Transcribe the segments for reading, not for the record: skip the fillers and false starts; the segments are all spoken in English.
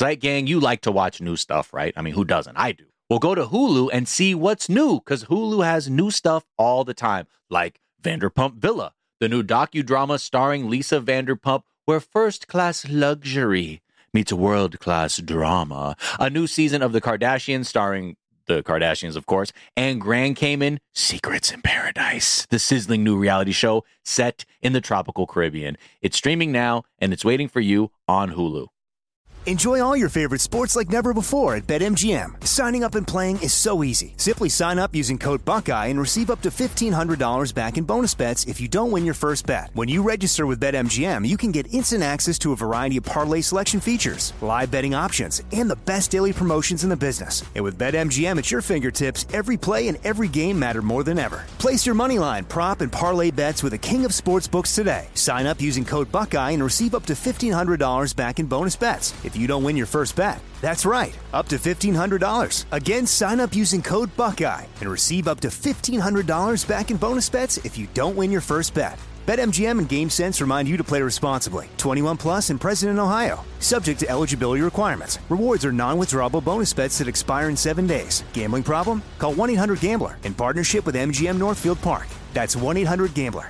Zeit Gang, you like to watch new stuff, right? I mean, who doesn't? I do. Well, go to Hulu and see what's new, because Hulu has new stuff all the time, like Vanderpump Villa, the new docudrama starring Lisa Vanderpump, where first-class luxury meets world-class drama. A new season of The Kardashians starring the Kardashians, of course, and Grand Cayman, Secrets in Paradise, the sizzling new reality show set in the tropical Caribbean. It's streaming now, and it's waiting for you on Hulu. Enjoy all your favorite sports like never before at BetMGM. Signing up and playing is so easy. Simply sign up using code Buckeye and receive up to $1,500 back in bonus bets if you don't win your first bet. When you register with BetMGM, you can get instant access to a variety of parlay selection features, live betting options, and the best daily promotions in the business. And with BetMGM at your fingertips, every play and every game matter more than ever. Place your moneyline, prop, and parlay bets with the king of sportsbooks today. Sign up using code Buckeye and receive up to $1,500 back in bonus bets if you don't win your first bet. That's right, up to $1,500. Again, sign up using code Buckeye and receive up to $1,500 back in bonus bets if you don't win your first bet. BetMGM and GameSense remind you to play responsibly. 21 plus and present in Ohio. Subject to eligibility requirements. Rewards are non-withdrawable bonus bets that expire in 7 days. Gambling problem? Call 1-800-GAMBLER in partnership with MGM Northfield Park. That's 1-800-GAMBLER.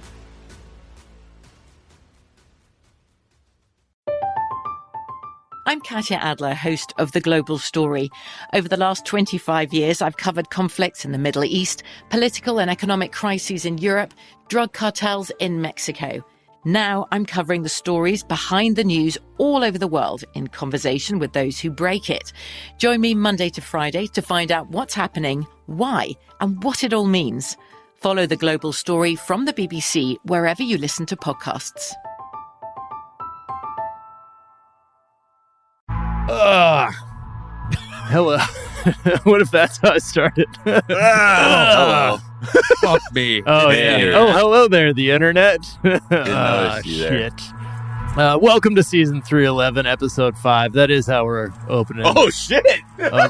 I'm Katya Adler, host of The Global Story. Over the last 25 years, I've covered conflicts in the Middle East, political and economic crises in Europe, drug cartels in Mexico. Now I'm covering the stories behind the news all over the world in conversation with those who break it. Join me Monday to Friday to find out what's happening, why, and what it all means. Follow The Global Story from the BBC wherever you listen to podcasts. Hello. What if that's how I started? Hello. Fuck me. Oh, Hey. yeah. Oh, hello there, the internet. notice you there. Shit. Welcome to season 311, episode 5. That is how we're opening. Oh, shit. Wow.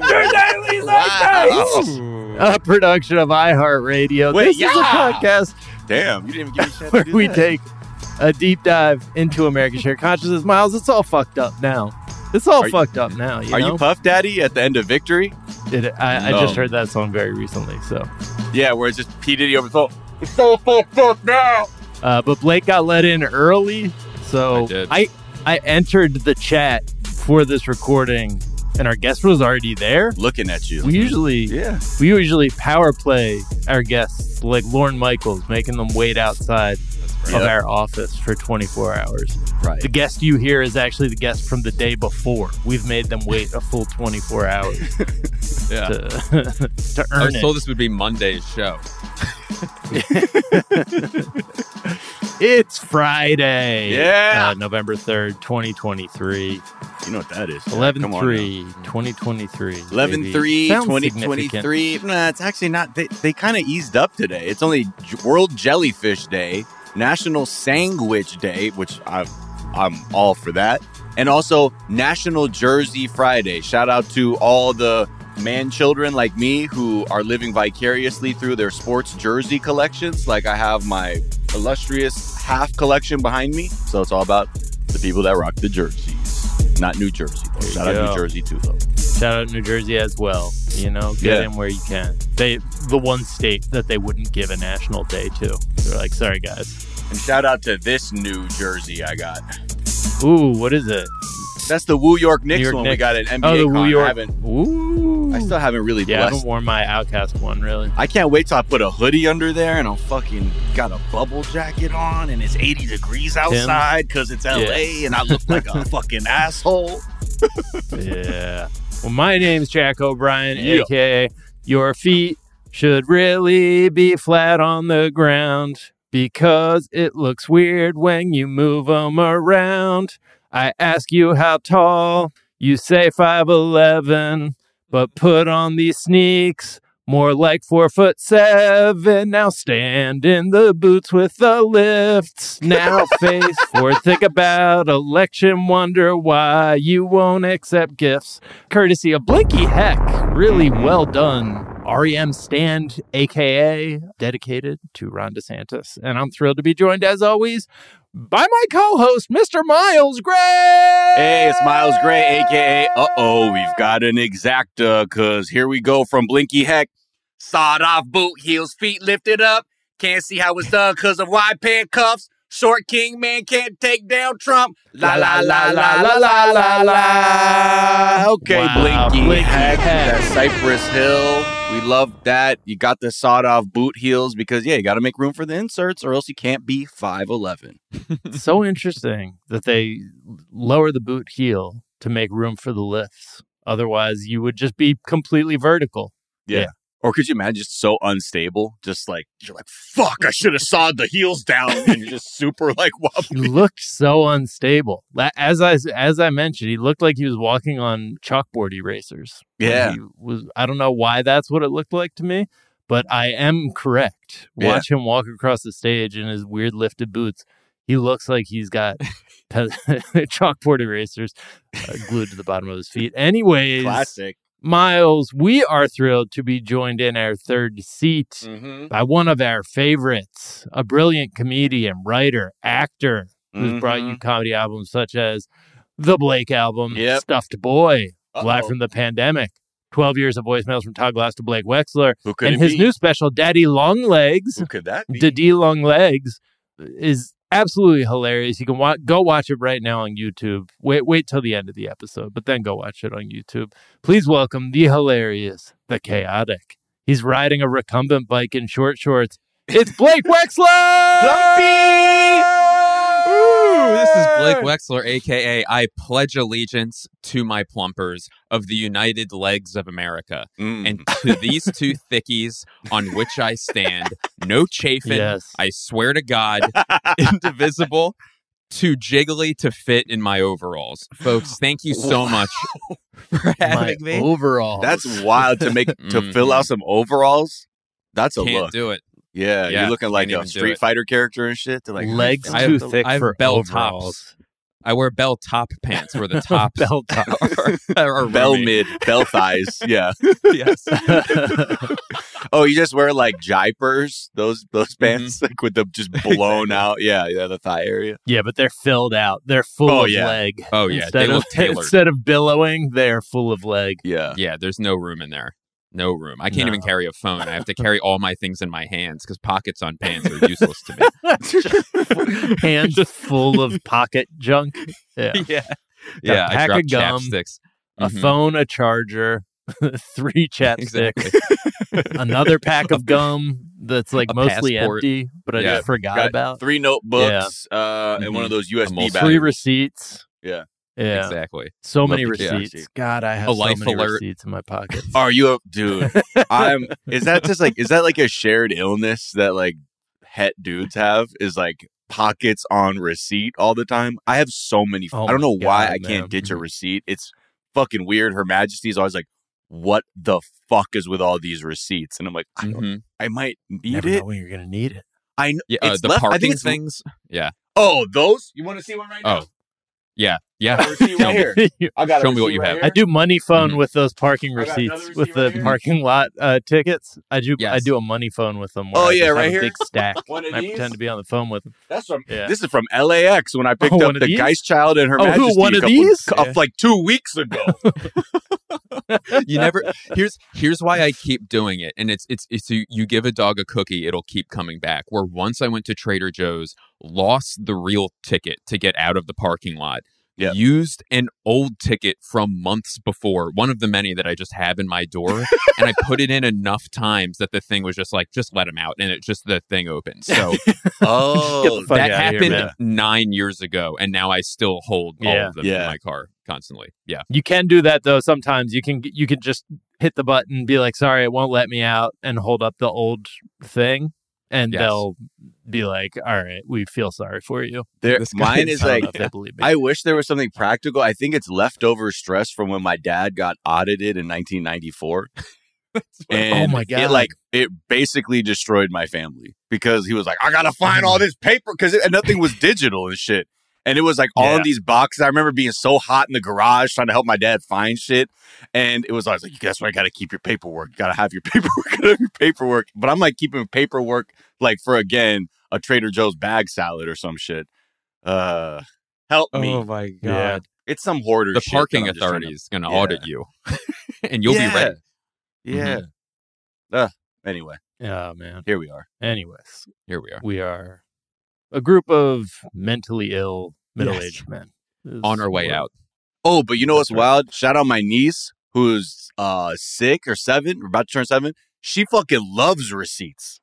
Wow. A production of iHeartRadio. Wait, This is a podcast Damn, you didn't even give me a chance where to do we that. take a deep dive into American shared consciousness. Miles, it's all fucked up now. It's all fucked up now. Are know? you Puff Daddy at the end of Victory? I No. just heard that song very recently, so. Yeah, where it's just P. Diddy over the phone. It's so fucked up now. But Blake got let in early, so I did. I entered the chat for this recording, and our guest was already there. Looking at you. We usually power play our guests like Lorne Michaels, making them wait outside of our office for 24 hours. Right. The guest you hear is actually the guest from the day before. We've made them wait a full 24 hours Yeah. to I earn was it. told this would be Monday's show. It's Friday. Yeah. November 3rd, 2023. You know what that is. 11-3, 2023. 11-3, Sounds 2023. Nah, it's actually not. They kind of eased up today. It's only World Jellyfish Day, National Sandwich Day, which I'm all for that, and also National Jersey Friday. Shout out to all the man children like me who are living vicariously through their sports jersey collections. Like I have my illustrious half collection behind me. So it's all about the people that rock the jerseys. Not New Jersey, though. Shout out New Jersey, too, though. Shout out New Jersey as well. You know, get in where you can. The one state that they wouldn't give a national day to. They're like, sorry, guys. And shout out to this New Jersey I got. Ooh, what is it? That's the Woo York Knicks New York one Knicks. we got at NBA Oh, the Con. Woo York. Ooh. I still haven't really I blessed. haven't worn my Outcast one, really. I can't wait till I put a hoodie under there and I'm fucking got a bubble jacket on and it's 80 degrees outside because it's LA and I look like a fucking asshole. Yeah. Well, my name's Jack O'Brien, a.k.a. Your feet should really be flat on the ground because it looks weird when you move them around. I ask you how tall, you say 5'11", but put on these sneaks, more like 4'7". Now stand in the boots with the lifts. Now face forward, think about election, wonder why you won't accept gifts. Courtesy of Blinky Heck. Really well done. REM Stand, a.k.a. dedicated to Ron DeSantis. And I'm thrilled to be joined, as always, by my co-host, Mr. Miles Gray. Hey, it's Miles Gray, a.k.a. We've got an exacta, because here we go from Blinky Heck. Sawed off boot heels, feet lifted up. Can't see how it's done because of wide pant cuffs. Short king man can't take down Trump. La la la la la la la la. Okay, Wow, Blinky Heck. Heck. That Cypress Hill. We love that. You got the sawed off boot heels because, you got to make room for the inserts or else you can't be 5'11". So interesting that they lower the boot heel to make room for the lifts. Otherwise, you would just be completely vertical. Yeah. Or could you imagine just so unstable? Just like, you're like, fuck, I should have sawed the heels down. And you're just super like He wobbly. looked so unstable. As I mentioned, he looked like he was walking on chalkboard erasers. Yeah. I don't know why that's what it looked like to me, but I am correct. Watch him walk across the stage in his weird lifted boots. He looks like he's got chalkboard erasers glued to the bottom of his feet. Anyways, Classic. Miles, we are thrilled to be joined in our third seat by one of our favorites, a brilliant comedian, writer, actor who's brought you comedy albums such as The Blake Album, Stuffed Boy, Live from the Pandemic, 12 Years of Voicemails from Todd Glass to Blake Wexler, Who could and it his be? new special, Daddy Long Legs. Who could that be? Daddy Long Legs is absolutely hilarious. You can go watch it right now on YouTube. Wait till the end of the episode, but then go watch it on YouTube. Please welcome the hilarious, the chaotic. He's riding a recumbent bike in short shorts. It's Blake Wexler! Ooh, this is Blake Wexler, a.k.a. I pledge allegiance to my plumpers of the United Legs of America. And to these two thickies on which I stand, no chafing, Yes. I swear to God, indivisible, too jiggly to fit in my overalls. Folks, thank you so much for having me. Overall. That's wild to fill out some overalls. That's a Can't look. do it. Yeah, Yeah, you're looking like can't a even do Street it. Fighter character and shit. They're like, legs I too have- thick I have for bell overalls. tops. I wear bell top pants where the top Bell top. are bell roomy. mid, bell thighs. Yeah. Yes. Oh, you just wear like jipers, those pants, like with the just blown out. Yeah, the thigh area. Yeah, but they're filled out. They're full Oh, of yeah. leg. Oh, yeah. They look tailored. Instead of billowing, they're full of leg. Yeah. Yeah, there's no room in there. No room. I can't No. even carry a phone. I have to carry all my things in my hands because pockets on pants are useless to me. Hands full of pocket junk. Yeah. Yeah, pack I of drop gum, chapsticks. A Mhm. phone, a charger, 3 chapsticks, Exactly. another pack of gum that's like A mostly passport. empty, but I Yeah. just forgot Got about. 3 notebooks and one of those USB multi- 3 batteries. receipts. Yeah. Yeah. Exactly. So many Love the receipts. chaos. God, I have A so life many alert. receipts in my pockets. Are you a dude? Is that like a shared illness that like het dudes have? Is like pockets on receipt all the time? I have so many. Oh I don't my know why God, I can't man. ditch a receipt. It's fucking weird. Her Majesty's always like, "What the fuck is with all these receipts?" And I'm like, Mhm. I might need Never it. know when you're gonna need it. I know. Yeah, it's the left- I think parking it's- things. Yeah. Oh, those? You want to see one right now? Oh, yeah. Yeah. I got a receipt right here. I got a Show me what receipt you right have. here. I do money phone Mhm. with those parking I got receipts another with receipt the right here. parking lot tickets. I Yes. do a money phone with them. Oh, where I yeah, just have right a here. big stack. One of I these? pretend to be on the phone with them. That's from. Yeah. This is from LAX when I picked Oh, up one of the these? Geistchild and Her Oh, who, Majesty. one a of couple- these? of like 2 weeks ago. You never. Here's why I keep doing it, and it's you give a dog a cookie, it'll keep coming back. Where once I went to Trader Joe's, lost the real ticket to get out of the parking lot. Yep. Used an old ticket from months before, one of the many that I just have in my door, and I put it in enough times that the thing was just like, just let him out, and the thing opened. So Oh, Get the fuck that outta here, happened man. 9 years ago, and now I still hold all Yeah. of them Yeah. in my car constantly. Yeah, You can do that though. Sometimes you can just hit the button, be like, "Sorry, it won't let me out," and hold up the old thing, and Yes. they'll be like, "All right, we feel sorry for you." This guy mine is is I don't like know if they believe me. I wish there was something practical. I think it's leftover stress from when my dad got audited in 1994. And Oh my God. it basically destroyed my family because he was like, I gotta find all this paper because nothing was digital and shit. And it was like all Yeah. in these boxes. I remember being so hot in the garage trying to help my dad find shit. And it was always like, that's why you gotta keep your paperwork. You gotta have your paperwork. Gotta have your paperwork. But I'm like keeping paperwork like for again a Trader Joe's bag salad or some shit. Help me. Oh my God. Yeah. It's some hoarder The shit parking that I'm just trying to- authority is going to Yeah. audit you and you'll be ready. Yeah. Anyway, Oh, man. here we are. Anyways, Here we are. we are a group of mentally ill middle-aged men. On our way out. Oh, but you know what's That's right. wild? Shout out my niece who's 6 or 7, or about to turn 7. She fucking loves receipts.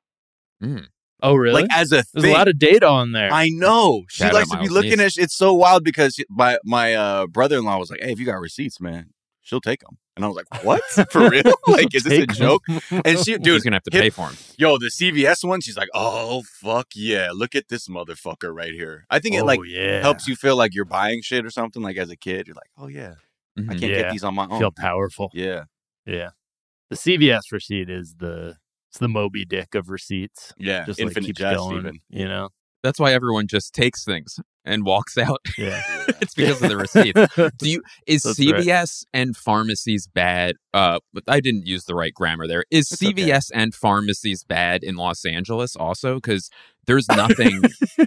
Oh, really? Like as a There's thing. a lot of data on there. I know. She Shout likes out to be Miles' looking niece. at it's so wild because my brother-in-law was like, "Hey, if you got receipts, man, she'll take them." And I was like, "What? For real? Like, is this a Take 'em. joke?" And she, He's dude, going to have to hit- pay for him. yo, the CVS one, she's like, "Oh, fuck yeah. Look at this motherfucker right here." I think it like yeah. helps you feel like you're buying shit or something. Like as a kid, you're like, "Oh yeah, I Mhm. can't Yeah. get these on my own." feel powerful. Yeah. Yeah. The CVS receipt is the Moby Dick of receipts. Yeah. Just Infinite like keeps jest going, even. you know? That's why everyone just takes things and walks out. Yeah. It's because of the receipts. Is That's CVS and pharmacies bad? But I didn't use the right grammar there. Is It's okay. CVS and pharmacies bad in Los Angeles also? Because there's nothing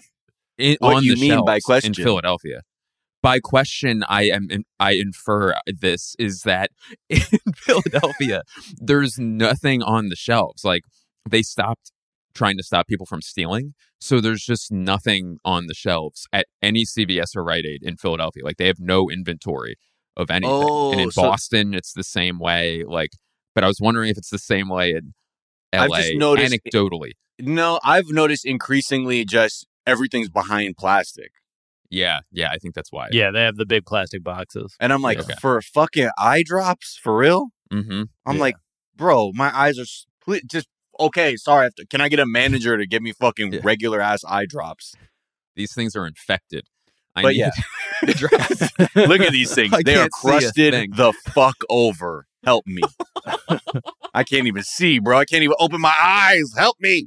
What on you the mean shelves by question? in Philadelphia. By question, I infer this is that in Philadelphia, there's nothing on the shelves. Like they stopped trying to stop people from stealing. So there's just nothing on the shelves at any CVS or Rite Aid in Philadelphia. Like they have no inventory of anything. And in so- Boston, it's the same way. Like, but I was wondering if it's the same way in LA. I've just noticed- anecdotally. No, I've noticed increasingly just everything's behind plastic. Yeah, I think that's why. Yeah, they have the big plastic boxes. And I'm like, Okay. for fucking eye drops? For real? Mm-hmm. I'm Yeah. like, bro, my eyes are just okay. Sorry, can I get a manager to give me fucking Yeah. regular ass eye drops? These things are infected. I But need yeah. the drops. Look at these things. I They are can't see a crusted thing. the fuck over. Help me. I can't even see, bro. I can't even open my eyes. Help me.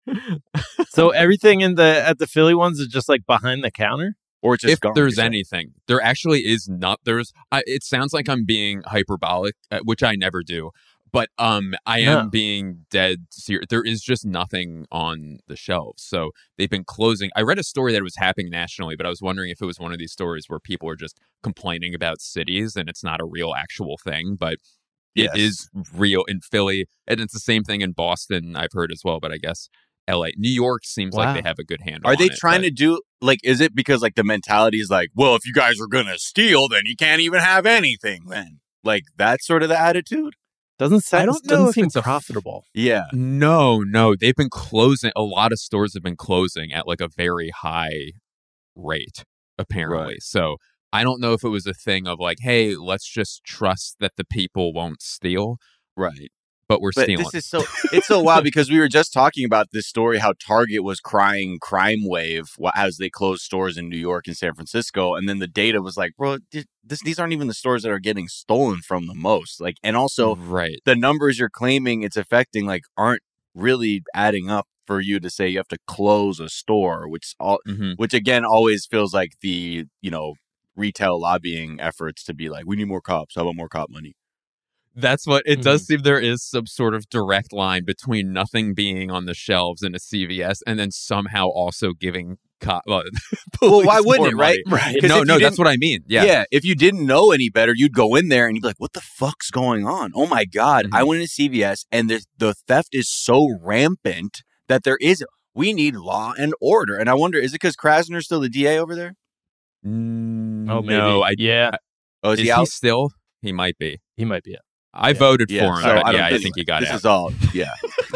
So everything at the Philly ones is just like behind the counter? Or it's just If gone. there's Yeah. anything, there actually is not. It sounds like I'm being hyperbolic, which I never do. But I am No. being dead serious. There is just nothing on the shelves. So they've been closing. I read a story that it was happening nationally, but I was wondering if it was one of these stories where people are just complaining about cities and it's not a real actual thing. But Yes. it is real in Philly. And it's the same thing in Boston, I've heard as well. But I guess LA, New York seems Wow. like they have a good handle Are on they it, trying but- to do like? Is it because like the mentality is like, well, if you guys are gonna steal, then you can't even have anything. Then like that's sort of the attitude. Doesn't sound, I don't know doesn't if seem it's a- profitable. Yeah, No, they've been closing. A lot of stores have been closing at like a very high rate, apparently. Right. So I don't know if it was a thing of like, hey, let's just trust that the people won't steal, right. but we're But stealing. this is it's so wild because we were just talking about this story how Target was crying crime wave as they closed stores in New York and San Francisco, and then the data was like, bro, these aren't even the stores that are getting stolen from the most. Like, and also right. the numbers you're claiming it's affecting like aren't really adding up for you to say you have to close a store, Mhm. which again always feels like the retail lobbying efforts to be like, we need more cops. How about more cop money? That's what it Mm-hmm. does seem. There is some sort of direct line between nothing being on the shelves in a CVS and then somehow also giving Well, why police wouldn't more it, right? money. Right. 'Cause No, if no, you that's didn't- what I mean. Yeah. If you didn't know any better, you'd go in there and you'd be like, what the fuck's going on? Oh my God. Mhm. I went into CVS and the theft is so rampant that we need law and order. And I wonder, is it because Krasner's still the DA over there? Oh, No, maybe. Yeah, Oh, is he he out? still? He might be. he might be it. I voted Yeah, for him, so but I don't yeah, I think- think he got this out. is all, yeah.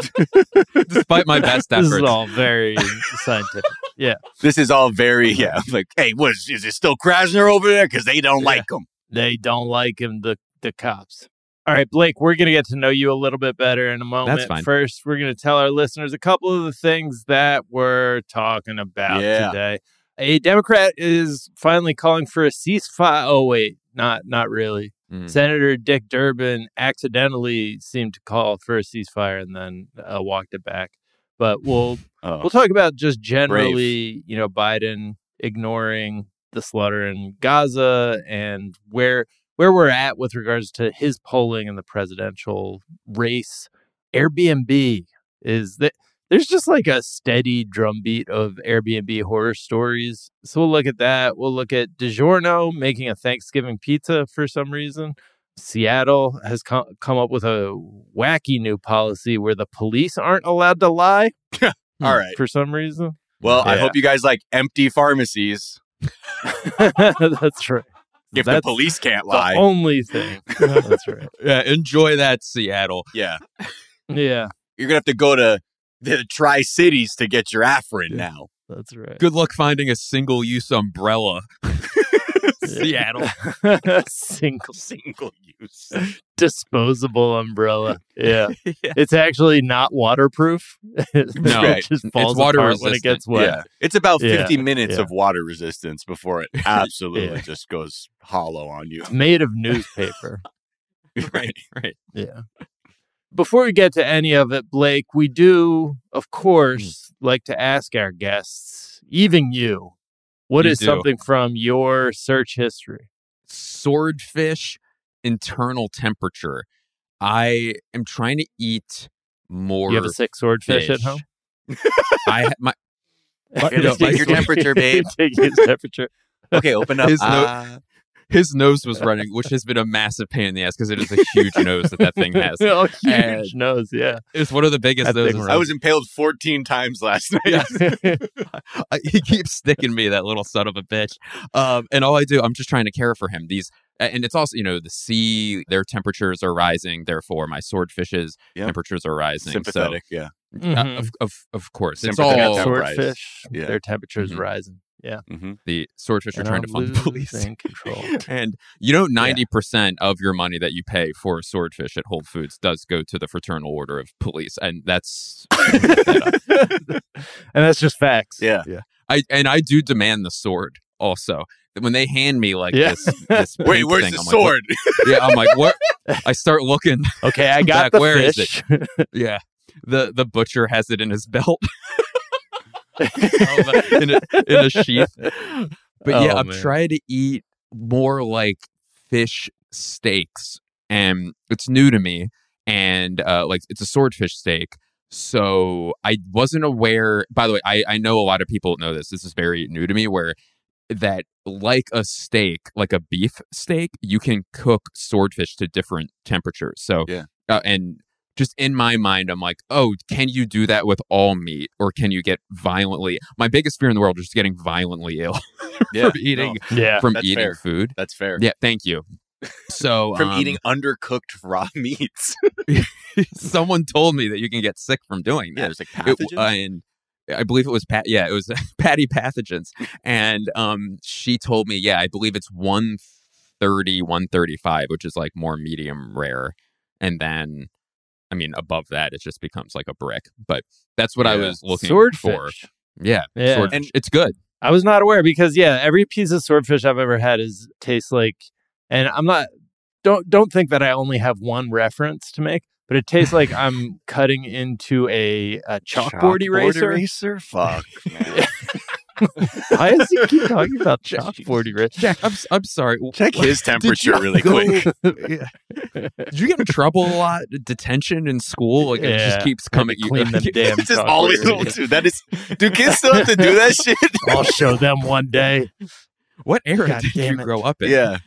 Despite my best This is efforts. all very scientific. Yeah, This is all very, yeah. Like, hey, is it still Krasner over there? Because they don't like him. they don't like him, the cops. All right, Blake, we're going to get to know you a little bit better in a moment. That's fine. First, we're going to tell our listeners a couple of the things that we're talking about Yeah. today. A Democrat is finally calling for a ceasefire. Oh, wait, not really. Mhm. Senator Dick Durbin accidentally seemed to call for a ceasefire and then walked it back. But we'll talk about just generally, Biden ignoring the slaughter in Gaza and where we're at with regards to his polling in the presidential race. Airbnb is that there's just like a steady drumbeat of Airbnb horror stories. So we'll look at that. We'll look at DiGiorno making a Thanksgiving pizza for some reason. Seattle has come up with a wacky new policy where the police aren't allowed to lie. All right. For some reason. Well, I hope you guys like empty pharmacies. That's right. If the police can't lie. The only thing. That's right. Yeah, enjoy that, Seattle. Yeah. Yeah. You're going to have to go to the Tri-Cities to get your Afrin now. That's right. Good luck finding a single-use umbrella. Seattle. Single use. Disposable umbrella. Yeah. It's actually not waterproof. No, it just falls it's water apart resistant. when it gets wet. Yeah. It's about 50 minutes Yeah. of water resistance before it absolutely just goes hollow on you. Made of newspaper. Right. Yeah. Before we get to any of it, Blake, we do, of course, like to ask our guests, even you, what is something from your search history? Swordfish internal temperature. I am trying to eat more. You have a sick swordfish fish. at home? I have my. Take your temperature, babe. Take his temperature. Okay, open up. His nose was running, which has been a massive pain in the ass because it is a huge nose that thing has. Oh, huge And nose, yeah. It's one of the biggest That thing noses. I was impaled 14 times last night. He keeps sticking me, that little son of a bitch. And all I do, I'm just trying to care for him. And it's also, the sea, their temperatures are rising. Therefore, my swordfish's temperatures are rising. Sympathetic, so, Mhm. Of course. It's Sympathetic all Swordfish, Yeah. their temperature's rising. Yeah. the swordfish are And trying to I'm fund police. losing control. And 90% of your money that you pay for a swordfish at Whole Foods does go to the Fraternal Order of Police. And that's And that's just facts. Yeah. I do demand the sword also. When they hand me like Yeah. this Wait, pink where's thing, the I'm sword? Like, I'm like, what? I start looking. Okay, I got back, the where is fish. Yeah. The butcher has it in his belt. in a sheath. But yeah, I'm trying to eat more like fish steaks. And it's new to me. And it's a swordfish steak. So I wasn't aware. By the way, I know a lot of people know this. This is very new to me, where that like a steak, like a beef steak, you can cook swordfish to different temperatures. So and just in my mind, I'm like, oh, can you do that with all meat, or can you get violently? My biggest fear in the world is just getting violently ill from eating fair. food. That's fair. Yeah, thank you. So From eating undercooked raw meats. Someone told me that you can get sick from doing that. Yeah, there's like pathogens. And I believe it was it was patty pathogens. And she told me, I believe it's 130, 135, which is like more medium rare. And then, above that, it just becomes like a brick. But that's what I was looking for. Yeah. Swordfish. And it's good. I was not aware because, every piece of swordfish I've ever had tastes like, and I'm not, don't think that I only have one reference to make, but it tastes like I'm cutting into a chalkboard eraser. Fuck, man. Why does he keep talking about chalkboard eraser? Jack, I'm sorry. Check his temperature really quick. Did you get in trouble a lot? Detention in school? Like it just keeps coming. Clean them damn It's just always do kids still have to do that shit? I'll show them one day. What era God did you damn it. grow up in? Yeah.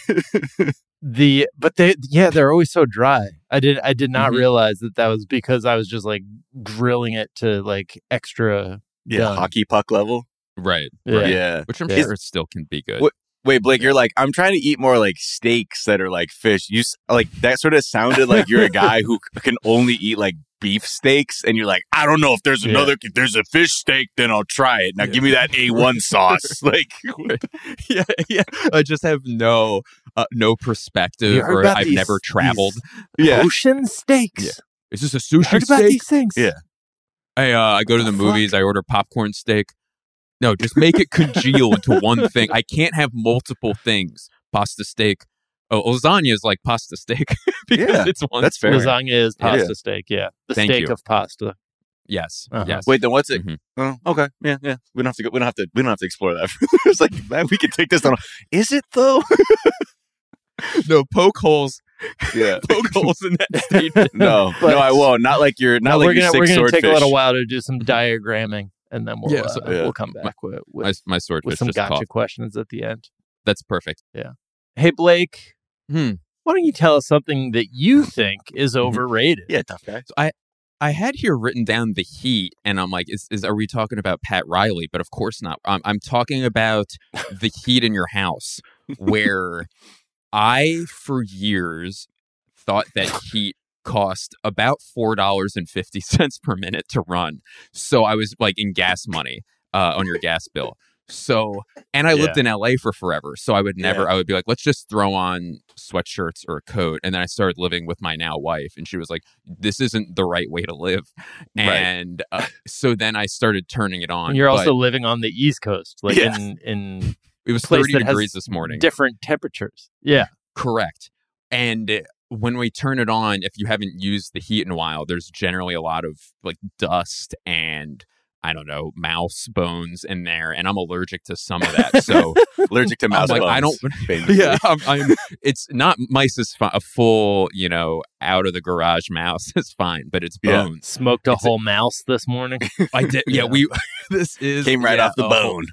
They're always so dry. I did not realize that was because I was just like grilling it to like extra done. Hockey puck level. Right. Yeah. Which I'm sure it still can be good. Wait, Blake, you're like, I'm trying to eat more like steaks that are like fish. You like that sort of sounded like you're a guy who can only eat like beef steaks, and you're like, I don't know if there's if there's a fish steak, then I'll try it. Now give me that A1 sauce. Like, yeah. I just have no perspective, or I've never traveled. Ocean steaks. Yeah. Is this a sushi Heard steak? about these things? Yeah. I go to the movies. I order popcorn steak. No, just make it congeal into one thing. I can't have multiple things. Pasta steak. Oh, lasagna is like pasta steak because it's one. That's fair. Lasagna is pasta steak. Yeah, the Thank steak you. of pasta. Yes. Uh-huh. Yes. Wait, then what's it? Oh, okay. Yeah. We don't have to go. We don't have to explore that. It's like, man, we can take this on. Is it though? No, poke holes Yeah. Poke holes in that statement. No, I won't. Not like you're not like we're gonna take a swordfish. little while to do some diagramming, and then we'll come back with my swordfish with some just gotcha coughed. questions at the end. That's perfect. Yeah. Hey, Blake. Hmm. Why don't you tell us something that you think is overrated? Yeah, tough guy. So I had here written down the Heat, and I'm like, are we talking about Pat Riley? But of course not. I'm talking about the heat in your house, where I, for years, thought that heat cost about $4.50 per minute to run. So I was like in gas money on your gas bill. So, and I lived in LA for forever. So I would never, I would be like, let's just throw on sweatshirts or a coat. And then I started living with my now wife, and she was like, this isn't the right way to live. And so then I started turning it on. And you're also living on the East Coast, like in it was 30 degrees this morning. Different temperatures. Yeah. Correct. And when we turn it on, if you haven't used the heat in a while, there's generally a lot of like dust and I don't know, mouse bones in there, and I'm allergic to some of that. So allergic to mouse bones. I don't. Yeah, I'm. It's not mice is fine. A full, out of the garage mouse is fine, but it's bones. Yeah. Smoked a whole mouse this morning. I did. Yeah, This came right off the bone.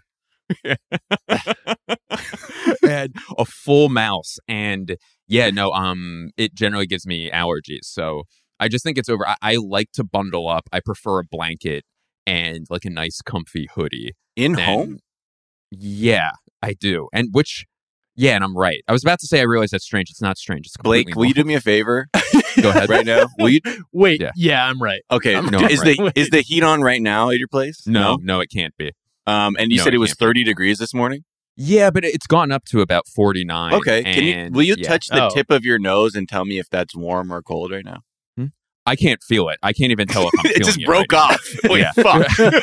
And a full mouse, and it generally gives me allergies. So I just think it's over. I like to bundle up. I prefer a blanket and like a nice comfy hoodie. Home? Yeah, I do. And and I'm right. I was about to say I realize that's strange. It's not strange. It's Blake, will you do me a favor? Go ahead. Right now? Will you? Wait, yeah, I'm right. Okay. I'm is right. the heat on right now at your place? No, it can't be. And you said it was 30 degrees this morning? Yeah, but it's gone up to about 49. Okay. Will you touch the tip of your nose and tell me if that's warm or cold right now? I can't feel it. I can't even tell if I'm feeling it. It just broke off. Wait, fuck.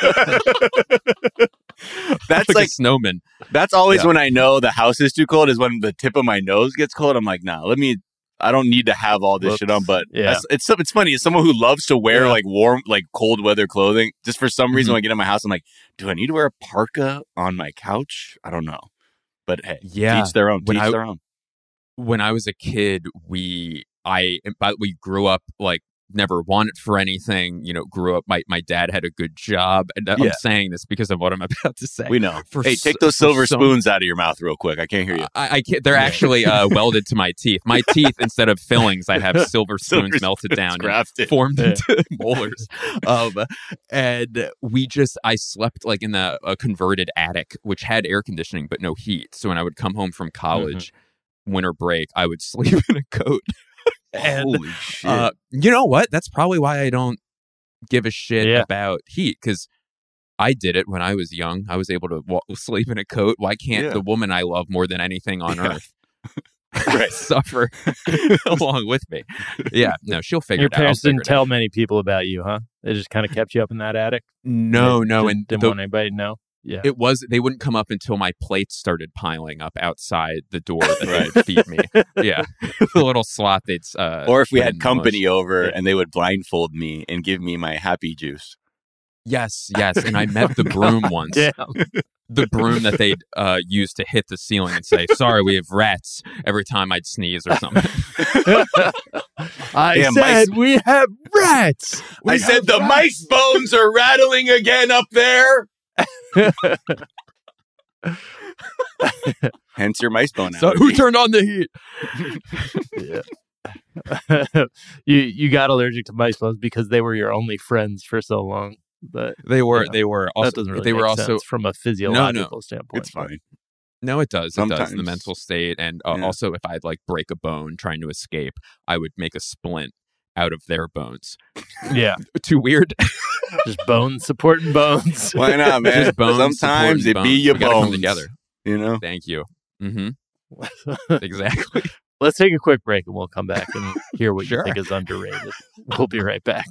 That's like a snowman. That's always when I know the house is too cold, is when the tip of my nose gets cold. I'm like, nah, I don't need to have all this shit on. But it's funny. As someone who loves to wear like warm, like cold weather clothing, just for some reason when I get in my house, I'm like, do I need to wear a parka on my couch? I don't know. But hey, teach their own. When I was a kid, we grew up like never wanted for anything, grew up. My dad had a good job. And I'm saying this because of what I'm about to say. We know. Take those silver spoons out of your mouth real quick. I can't hear you. I can't. They're actually welded to my teeth. My teeth, instead of fillings, I have silver spoons melted down and formed into molars. And I slept like in a converted attic, which had air conditioning, but no heat. So when I would come home from college, winter break, I would sleep in a coat. And holy shit. You know what? That's probably why I don't give a shit about heat, because I did it when I was young. I was able to sleep in a coat. Why can't the woman I love more than anything on earth suffer along with me? Yeah, no, she'll figure it out. Your parents didn't tell many people about you, huh? They just kind of kept you up in that attic? No. And didn't want anybody to know? Yeah. They wouldn't come up until my plates started piling up outside the door that they'd feed me. Yeah. The little slot they'd or if we had company over and they would blindfold me and give me my happy juice. Yes. And I met the broom once. Damn. The broom that they'd use to hit the ceiling and say, sorry, we have rats, every time I'd sneeze or something. I said we have rats. I said the mice bones are rattling again up there. Hence your mice bone. So who turned on the heat? You got allergic to mice bones because they were your only friends for so long. But they were also, that doesn't really make sense from a physiological standpoint. It's fine. No, it does. Sometimes. It does. The mental state, and also if I'd like break a bone trying to escape, I would make a splint out of their bones. Yeah. Too weird. Just bones supporting bones. Why not, man? Just bones. Sometimes it be your bones. bones Come together. Thank you. Exactly. Let's take a quick break and we'll come back and hear what you think is underrated. We'll be right back.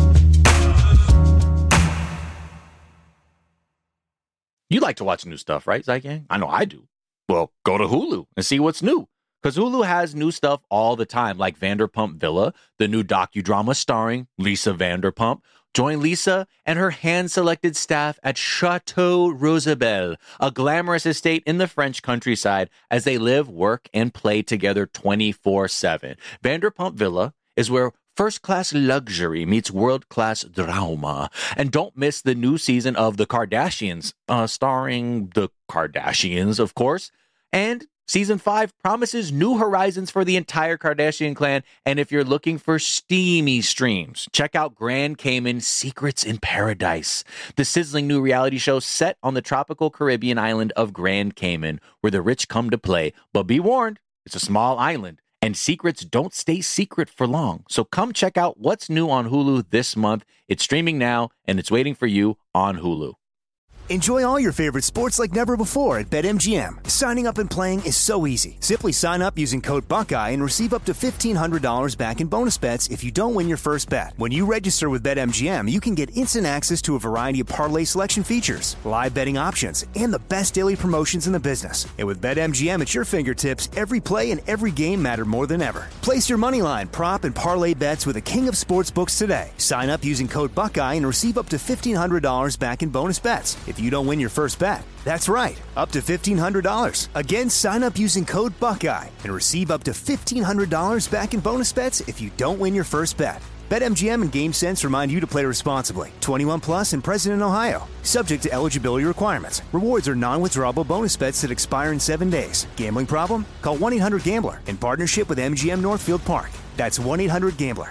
You like to watch new stuff, right, Zygang? I know I do. Well, go to Hulu and see what's new. Because Hulu has new stuff all the time, like Vanderpump Villa, the new docudrama starring Lisa Vanderpump, Join Lisa and her hand-selected staff at Chateau Rosabelle, a glamorous estate in the French countryside, as they live, work, and play together 24/7. Vanderpump Villa is where first-class luxury meets world-class drama. And don't miss the new season of The Kardashians, starring the Kardashians, of course. And Season 5 promises new horizons for the entire Kardashian clan. And if you're looking for steamy streams, check out Grand Cayman Secrets in Paradise, the sizzling new reality show set on the tropical Caribbean island of Grand Cayman, where the rich come to play. But be warned, it's a small island, and secrets don't stay secret for long. So come check out what's new on Hulu this month. It's streaming now, and it's waiting for you on Hulu. Enjoy all your favorite sports like never before at BetMGM. Signing up and playing is so easy. Simply sign up using code Buckeye and receive up to $1,500 back in bonus bets if you don't win your first bet. When you register with BetMGM, you can get instant access to a variety of parlay selection features, live betting options, and the best daily promotions in the business. And with BetMGM at your fingertips, every play and every game matter more than ever. Place your moneyline, prop, and parlay bets with the king of sportsbooks today. Sign up using code Buckeye and receive up to $1,500 back in bonus bets if you don't win your first bet. That's right, up to $1,500. Again, sign up using code Buckeye and receive up to $1,500 back in bonus bets if you don't win your first bet. BetMGM and GameSense remind you to play responsibly. 21 plus and present in Ohio. Subject to eligibility requirements. Rewards are non-withdrawable bonus bets that expire in 7 days. Gambling problem? Call 1-800-GAMBLER in partnership with MGM Northfield Park. That's 1-800-GAMBLER.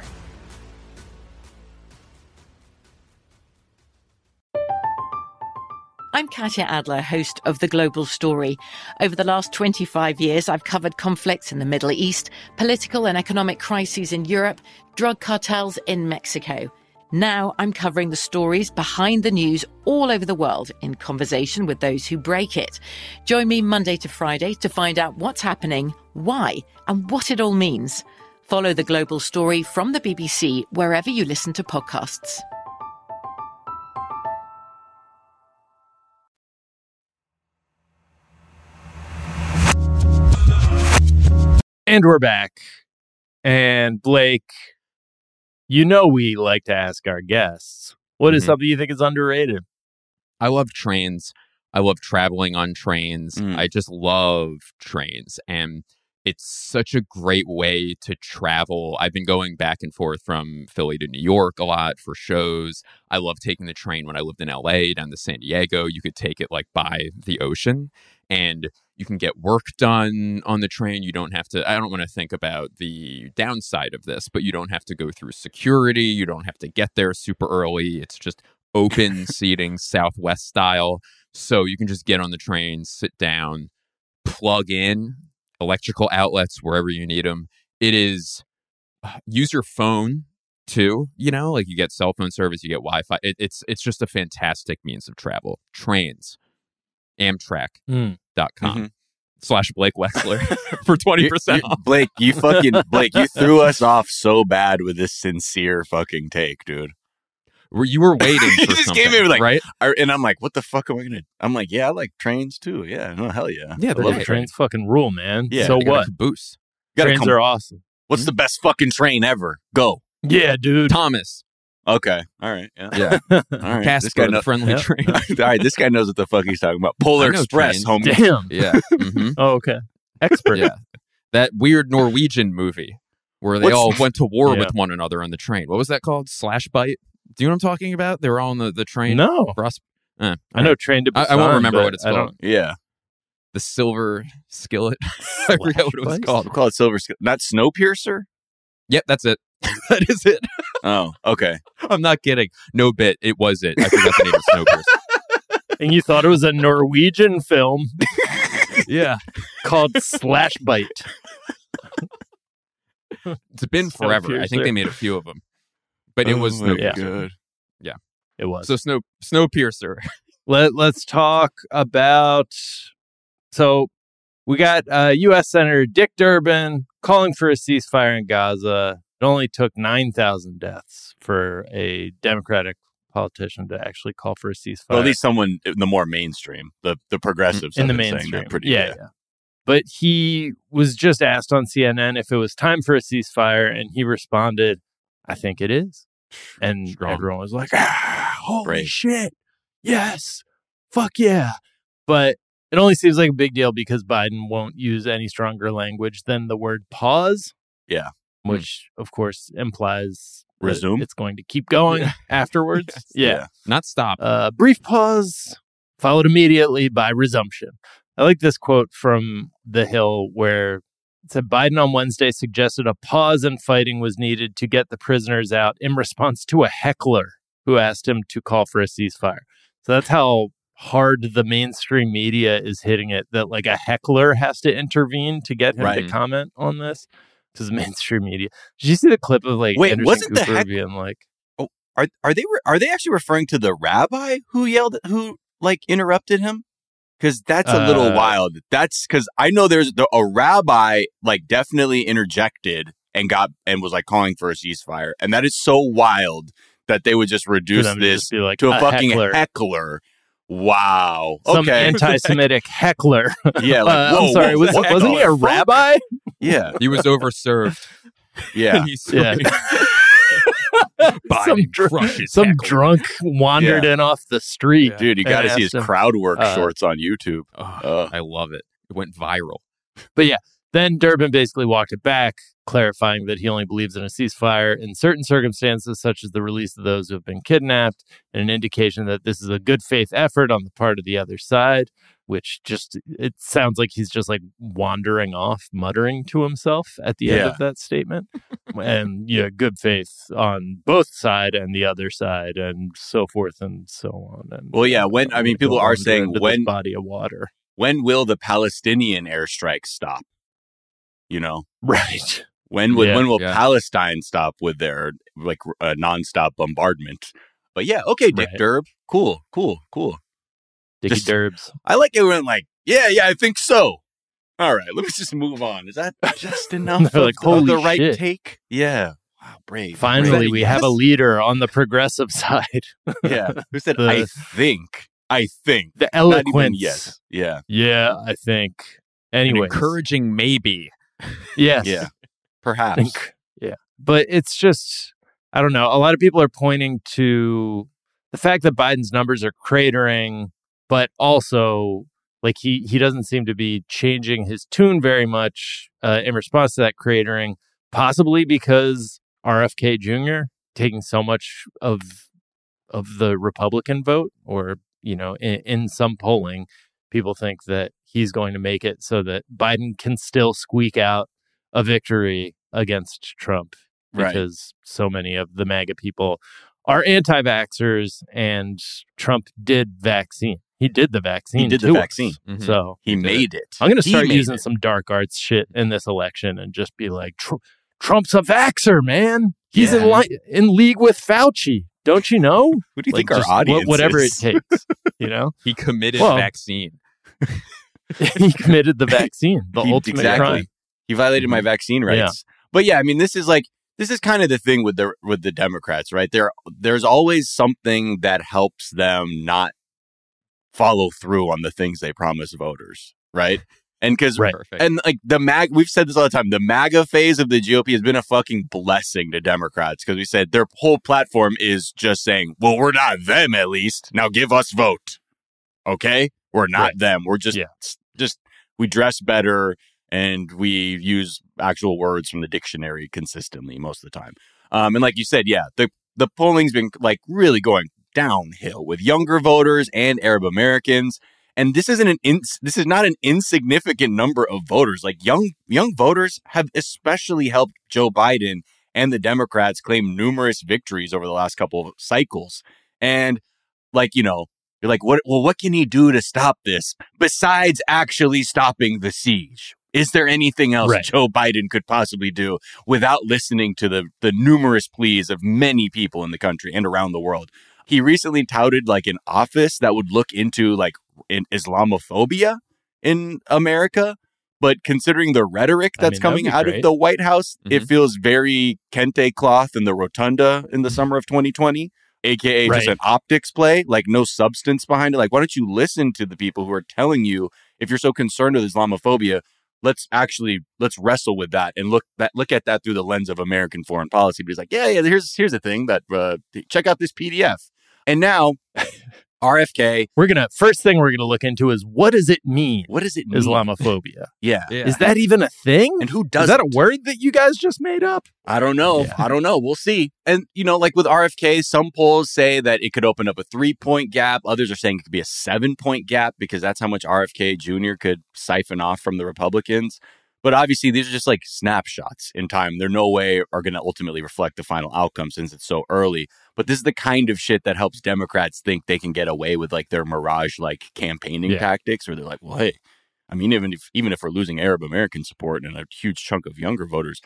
I'm Katya Adler, host of The Global Story. Over the last 25 years, I've covered conflicts in the Middle East, political and economic crises in Europe, drug cartels in Mexico. Now I'm covering the stories behind the news all over the world in conversation with those who break it. Join me Monday to Friday to find out what's happening, why, and what it all means. Follow The Global Story from the BBC wherever you listen to podcasts. And we're back. And Blake, you know we like to ask our guests, what is something you think is underrated? I love trains. I love traveling on trains. I just love trains. And it's such a great way to travel. I've been going back and forth from Philly to New York a lot for shows. I love taking the train when I lived in LA down to San Diego. You could take it like by the ocean and you can get work done on the train. You don't have to, I don't want to think about the downside of this, but you don't have to go through security. You don't have to get there super early. It's just open seating, Southwest style. So you can just get on the train, sit down, plug in electrical outlets wherever you need them. It is, use your phone too, you know, like you get cell phone service, you get Wi-Fi. It's just a fantastic means of travel. Trains. Amtrak.com / Blake Wexler for 20% off. Blake, you threw us off so bad with this sincere fucking take, dude. You were waiting for just something, gave me like, right? And I'm like, what the fuck am I gonna? I'm like, yeah, I like trains too. Yeah, no, hell yeah. Yeah, the trains fucking rule, man. Yeah, so what? Caboose. Trains are awesome. What's the best fucking train ever? Go. Yeah, dude. Thomas. Okay. All right. Yeah. All right. Casper, the friendly train. All right. This guy knows what the fuck he's talking about. Polar Express, homie. Damn. Yeah. Oh, okay. Expert. Yeah. That weird Norwegian movie where they all went to war with one another on the train. What was that called? Slash Bite? Do you know what I'm talking about? They were all on the train. No. I know Train to Busan. I won't remember what it's called. Yeah. The Silver Skillet. I forget what it was called. We'll call it Silver Skillet. Not Snowpiercer? Yep, that's it. That is it. Oh, okay. I'm not kidding. No bit. It was it. I forgot the name of Snowpiercer. And you thought it was a Norwegian film Yeah. called Slash Bite. It's been forever. I think they made a few of them. But it was good. Yeah. It was. So Snowpiercer. Let's talk about, so we got U.S. Senator Dick Durbin calling for a ceasefire in Gaza. It only took 9,000 deaths for a Democratic politician to actually call for a ceasefire. Well, at least someone in the more mainstream, the progressives in the have been saying mainstream. that pretty Yeah. But he was just asked on CNN if it was time for a ceasefire, and he responded, I think it is. And Strong. everyone was like, holy Brave. shit. Yes. Fuck yeah. But it only seems like a big deal because Biden won't use any stronger language than the word pause. Yeah. Which, of course, implies that Resume? it's going to keep going afterwards. Yeah. Not stop. Brief pause followed immediately by resumption. I like this quote from The Hill where it said Biden on Wednesday suggested a pause in fighting was needed to get the prisoners out in response to a heckler who asked him to call for a ceasefire. So that's how hard the mainstream media is hitting it, that like a heckler has to intervene to get him to comment on this. This is mainstream media. Did you see the clip of like Anderson wasn't the Cooper being like, Are they actually referring to the rabbi who interrupted him? Because that's a little wild. That's because I know there's a rabbi like definitely interjected and was like calling for a ceasefire, and that is so wild that they would just reduce this be like to a fucking heckler. heckler. Wow. Some Okay. anti-Semitic heckler. Yeah. Like, whoa, I'm sorry. whoa, Wasn't he a rabbi? Yeah. He was overserved. Yeah. He's Yeah. crushes some heckler. drunk wandered in off the street. Dude, you got to and see his asked him- crowd work shorts on YouTube. Oh, I love it. It went viral. But yeah, then Durbin basically walked it back, clarifying that he only believes in a ceasefire in certain circumstances, such as the release of those who have been kidnapped, and an indication that this is a good faith effort on the part of the other side, which just, it sounds like he's just like wandering off, muttering to himself at the end of that statement. And yeah, good faith on both side and the other side, and so forth and so on. And Well, yeah, people are saying into this body of water. When will the Palestinian airstrikes stop? You know, Right. when will Yeah. Palestine stop with their like nonstop bombardment? But yeah, okay, Dick Right. Durb, cool. Dickie Just- Durbs. I like it when like, yeah, I think so. All right, let me just move on. Is that just enough They're of, like, of the holy right shit. take? Yeah. Wow, brave. Finally, brave. we have a leader on the progressive side. Yeah. Who said The- I think? The Not even eloquence. yes. Yeah. Yeah, I think. An Anyway, encouraging maybe. yes. Yeah. Perhaps. Yeah. But it's just, I don't know. A lot of people are pointing to the fact that Biden's numbers are cratering, but also like he doesn't seem to be changing his tune very much in response to that cratering, possibly because RFK Jr. taking so much of the Republican vote, or, you know, in some polling, people think that he's going to make it so that Biden can still squeak out a victory against Trump, Right. because so many of the MAGA people are anti-vaxxers, and Trump did vaccine. He did the vaccine. He did the to us. vaccine. Mhm. So He made it. I'm going to He start made using it. some dark arts shit in this election and just be like, Trump's a vaxxer, man. He's Yeah. in league with Fauci. Don't you know? Who do you Like, think our just audience whatever is? it takes, you know? He committed Well, vaccine. He committed the vaccine, the ultimate crime. He violated my vaccine rights. But yeah, I mean, this is kind of the thing with the Democrats, right? There's always something that helps them not follow through on the things they promise voters, right? And because Perfect. and like we've said this all the time, the MAGA phase of the GOP has been a fucking blessing to Democrats, because we said their whole platform is just saying, well, we're not them, at least. Now give us vote. Okay? We're not Right. them. We're just we dress better and we use actual words from the dictionary consistently most of the time. And like you said, yeah, the polling's been like really going downhill with younger voters and Arab Americans. And this isn't this is not an insignificant number of voters. Like young voters have especially helped Joe Biden and the Democrats claim numerous victories over the last couple of cycles. And like, you know, you're like, what can he do to stop this besides actually stopping the siege? Is there anything else Right. Joe Biden could possibly do without listening to the numerous pleas of many people in the country and around the world? He recently touted like an office that would look into like in Islamophobia in America. But considering the rhetoric that's that'd coming be out of great. the White House, it Mhm. feels very kente cloth in the rotunda in the summer of 2020, aka just Right. an optics play, like no substance behind it. Like, why don't you listen to the people who are telling you, if you're so concerned with Islamophobia, let's wrestle with that and look at that through the lens of American foreign policy. But he's like, yeah, here's the thing that check out this PDF. And now RFK. First thing we're gonna look into is what does it mean? What does it mean? Islamophobia. Yeah. Is that even a thing? And who does Is that a word that you guys just made up? I don't know. Yeah. I don't know. We'll see. And, like with RFK, some polls say that it could open up a 3-point gap. Others are saying it could be a 7-point gap because that's how much RFK Jr. could siphon off from the Republicans. But obviously, these are just like snapshots in time. They're no way are going to ultimately reflect the final outcome since it's so early. But this is the kind of shit that helps Democrats think they can get away with like their mirage like campaigning tactics, where they're like, well, hey, I mean, even if we're losing Arab American support and a huge chunk of younger voters,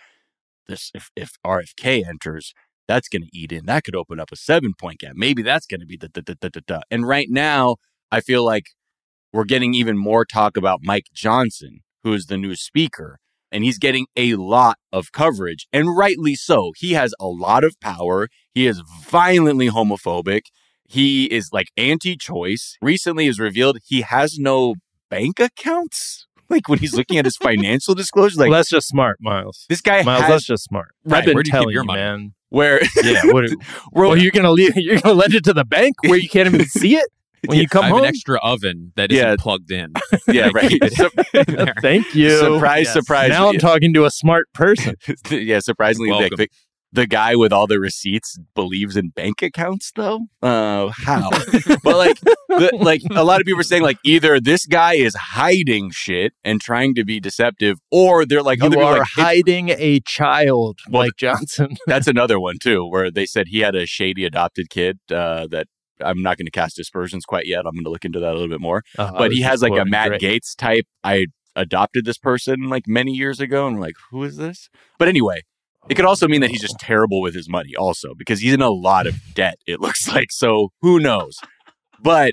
if RFK enters, that's going to eat in. That could open up a 7-point gap. Maybe that's going to be the. And right now, I feel like we're getting even more talk about Mike Johnson, who is the new speaker, and he's getting a lot of coverage, and rightly so. He has a lot of power. He is violently homophobic. He is like anti-choice. Recently, it was revealed he has no bank accounts. Like when he's looking at his financial disclosures, like, well, that's just smart, Miles. This guy that's just smart. Right. I've been Where do you keep telling your you, money? man. Where? Yeah. Well, you're gonna lend it to the bank where you can't even see it when you come I have home. an extra oven that isn't plugged in. Yeah, right. Thank you. Surprise. Now I'm talking to a smart person. Yeah, surprisingly, Welcome. the guy with all the receipts believes in bank accounts, though. How? But like a lot of people are saying, like either this guy is hiding shit and trying to be deceptive, or they're like You are hiding a child, Mike Johnson. That's another one too, where they said he had a shady adopted kid that. I'm not going to cast aspersions quite yet. I'm going to look into that a little bit more. But he has like a Matt Gaetz type. I adopted this person like many years ago, and I'm like, who is this? But anyway, it could also mean that he's just terrible with his money also, because he's in a lot of debt, it looks like. So who knows? But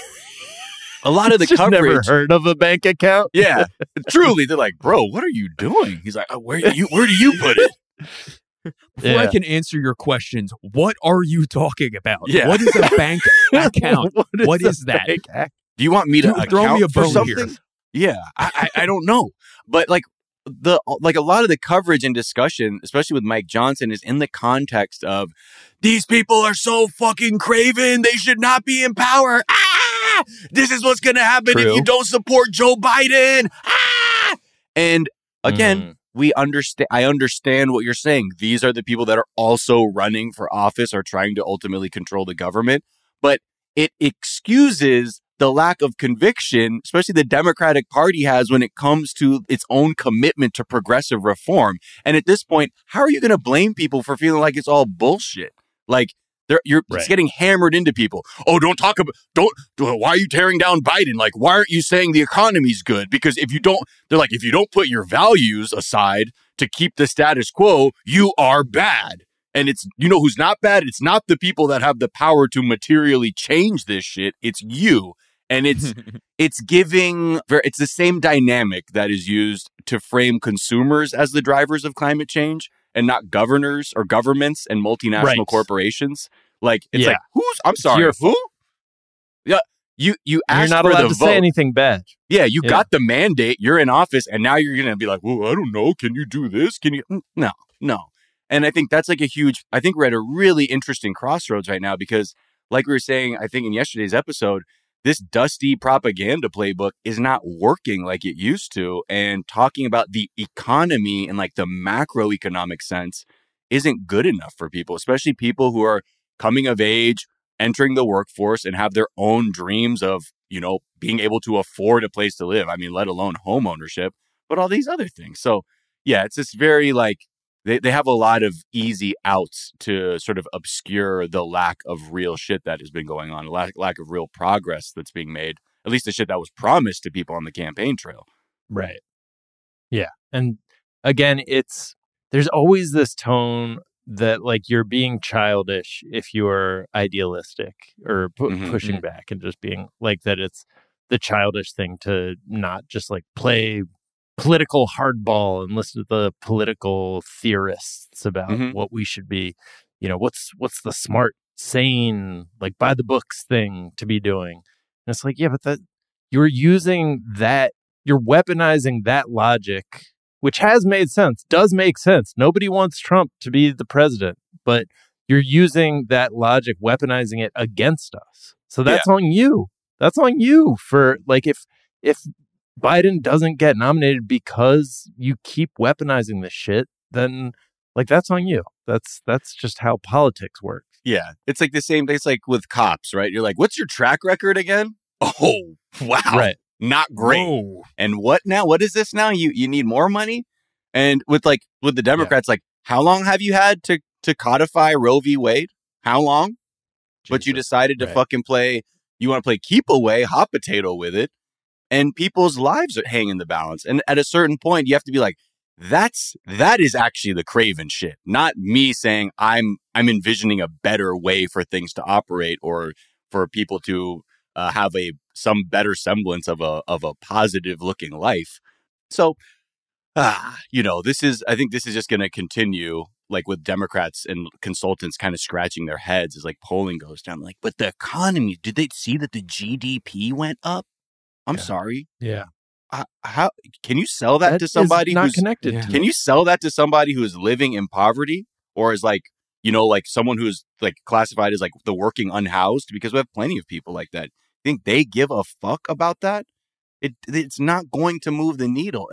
a lot of the coverage. Never heard of a bank account? Yeah, truly. They're like, bro, what are you doing? He's like, where do you put it? Before I can answer your questions, what are you talking about? Yeah. What is a bank account? What is that? Do you want me to throw me a for bone something? here? Yeah, I don't know. But like a lot of the coverage and discussion, especially with Mike Johnson, is in the context of these people are so fucking craven. They should not be in power. Ah! This is what's going to happen if you don't support Joe Biden. Ah! And again, I understand what you're saying. These are the people that are also running for office or trying to ultimately control the government. But it excuses the lack of conviction, especially the Democratic Party has when it comes to its own commitment to progressive reform. And at this point, how are you going to blame people for feeling like it's all bullshit? Like, it's getting hammered into people. Oh, why are you tearing down Biden? Like, why aren't you saying the economy's good? Because if you don't put your values aside to keep the status quo, you are bad. And it's, who's not bad? It's not the people that have the power to materially change this shit. It's you. And it's it's the same dynamic that is used to frame consumers as the drivers of climate change and not governors or governments and multinational corporations. Like, it's like, I'm sorry, who? Yeah, you asked You're not for allowed the to vote. say anything bad. Yeah, you got the mandate. You're in office, and now you're going to be like, well, I don't know. Can you do this? Can you? No. And I think that's like I think we're at a really interesting crossroads right now because, like we were saying, I think in yesterday's episode, this dusty propaganda playbook is not working like it used to. And talking about the economy in like the macroeconomic sense isn't good enough for people, especially people who are coming of age, entering the workforce and have their own dreams of, being able to afford a place to live. I mean, let alone home ownership, but all these other things. So yeah, it's just very like, they have a lot of easy outs to sort of obscure the lack of real shit that has been going on, lack of real progress that's being made, at least the shit that was promised to people on the campaign trail. Right. Yeah. And again, there's always this tone that like you're being childish if you're idealistic or pushing back and just being like that. It's the childish thing to not just like play political hardball and listen to the political theorists about what we should be, what's the smart, sane, like by the books thing to be doing. And it's like, yeah, but you're using that you're weaponizing that logic, which has made sense, does make sense. Nobody wants Trump to be the president, but you're using that logic, weaponizing it against us. So that's on you. That's on you for like if Biden doesn't get nominated because you keep weaponizing this shit, then like that's on you. That's just how politics works. Yeah. It's like the same thing. It's like with cops, right? You're like, what's your track record again? Oh, wow. Right. Not great. Whoa. And what now? What is this now? You need more money? And with the Democrats, like, how long have you had to codify Roe v. Wade? How long? Jesus. But you decided to fucking you want to play keep away, hot potato with it. And people's lives hang in the balance. And at a certain point, you have to be like, that is actually the Craven shit. Not me saying I'm envisioning a better way for things to operate or for people to have some better semblance of a positive looking life. So, I think this is just going to continue, like with Democrats and consultants kind of scratching their heads as like polling goes down. Like, but the economy, did they see that the GDP went up? I'm sorry. Yeah. How can you sell that to somebody not who's connected? Yeah. Can you sell that to somebody who is living in poverty or is like, like someone who's like classified as like the working unhoused? Because we have plenty of people like that. Think they give a fuck about that? It's not going to move the needle.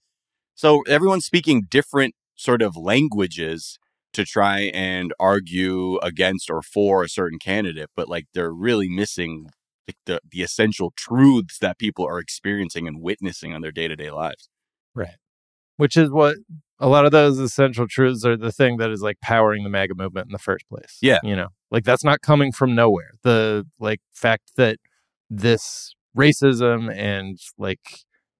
So everyone's speaking different sort of languages to try and argue against or for a certain candidate, but like they're really missing like the essential truths that people are experiencing and witnessing on their day-to-day lives. Right. Which is what a lot of those essential truths are the thing that is like powering the MAGA movement in the first place. Yeah. Like that's not coming from nowhere. The like fact that this racism and like,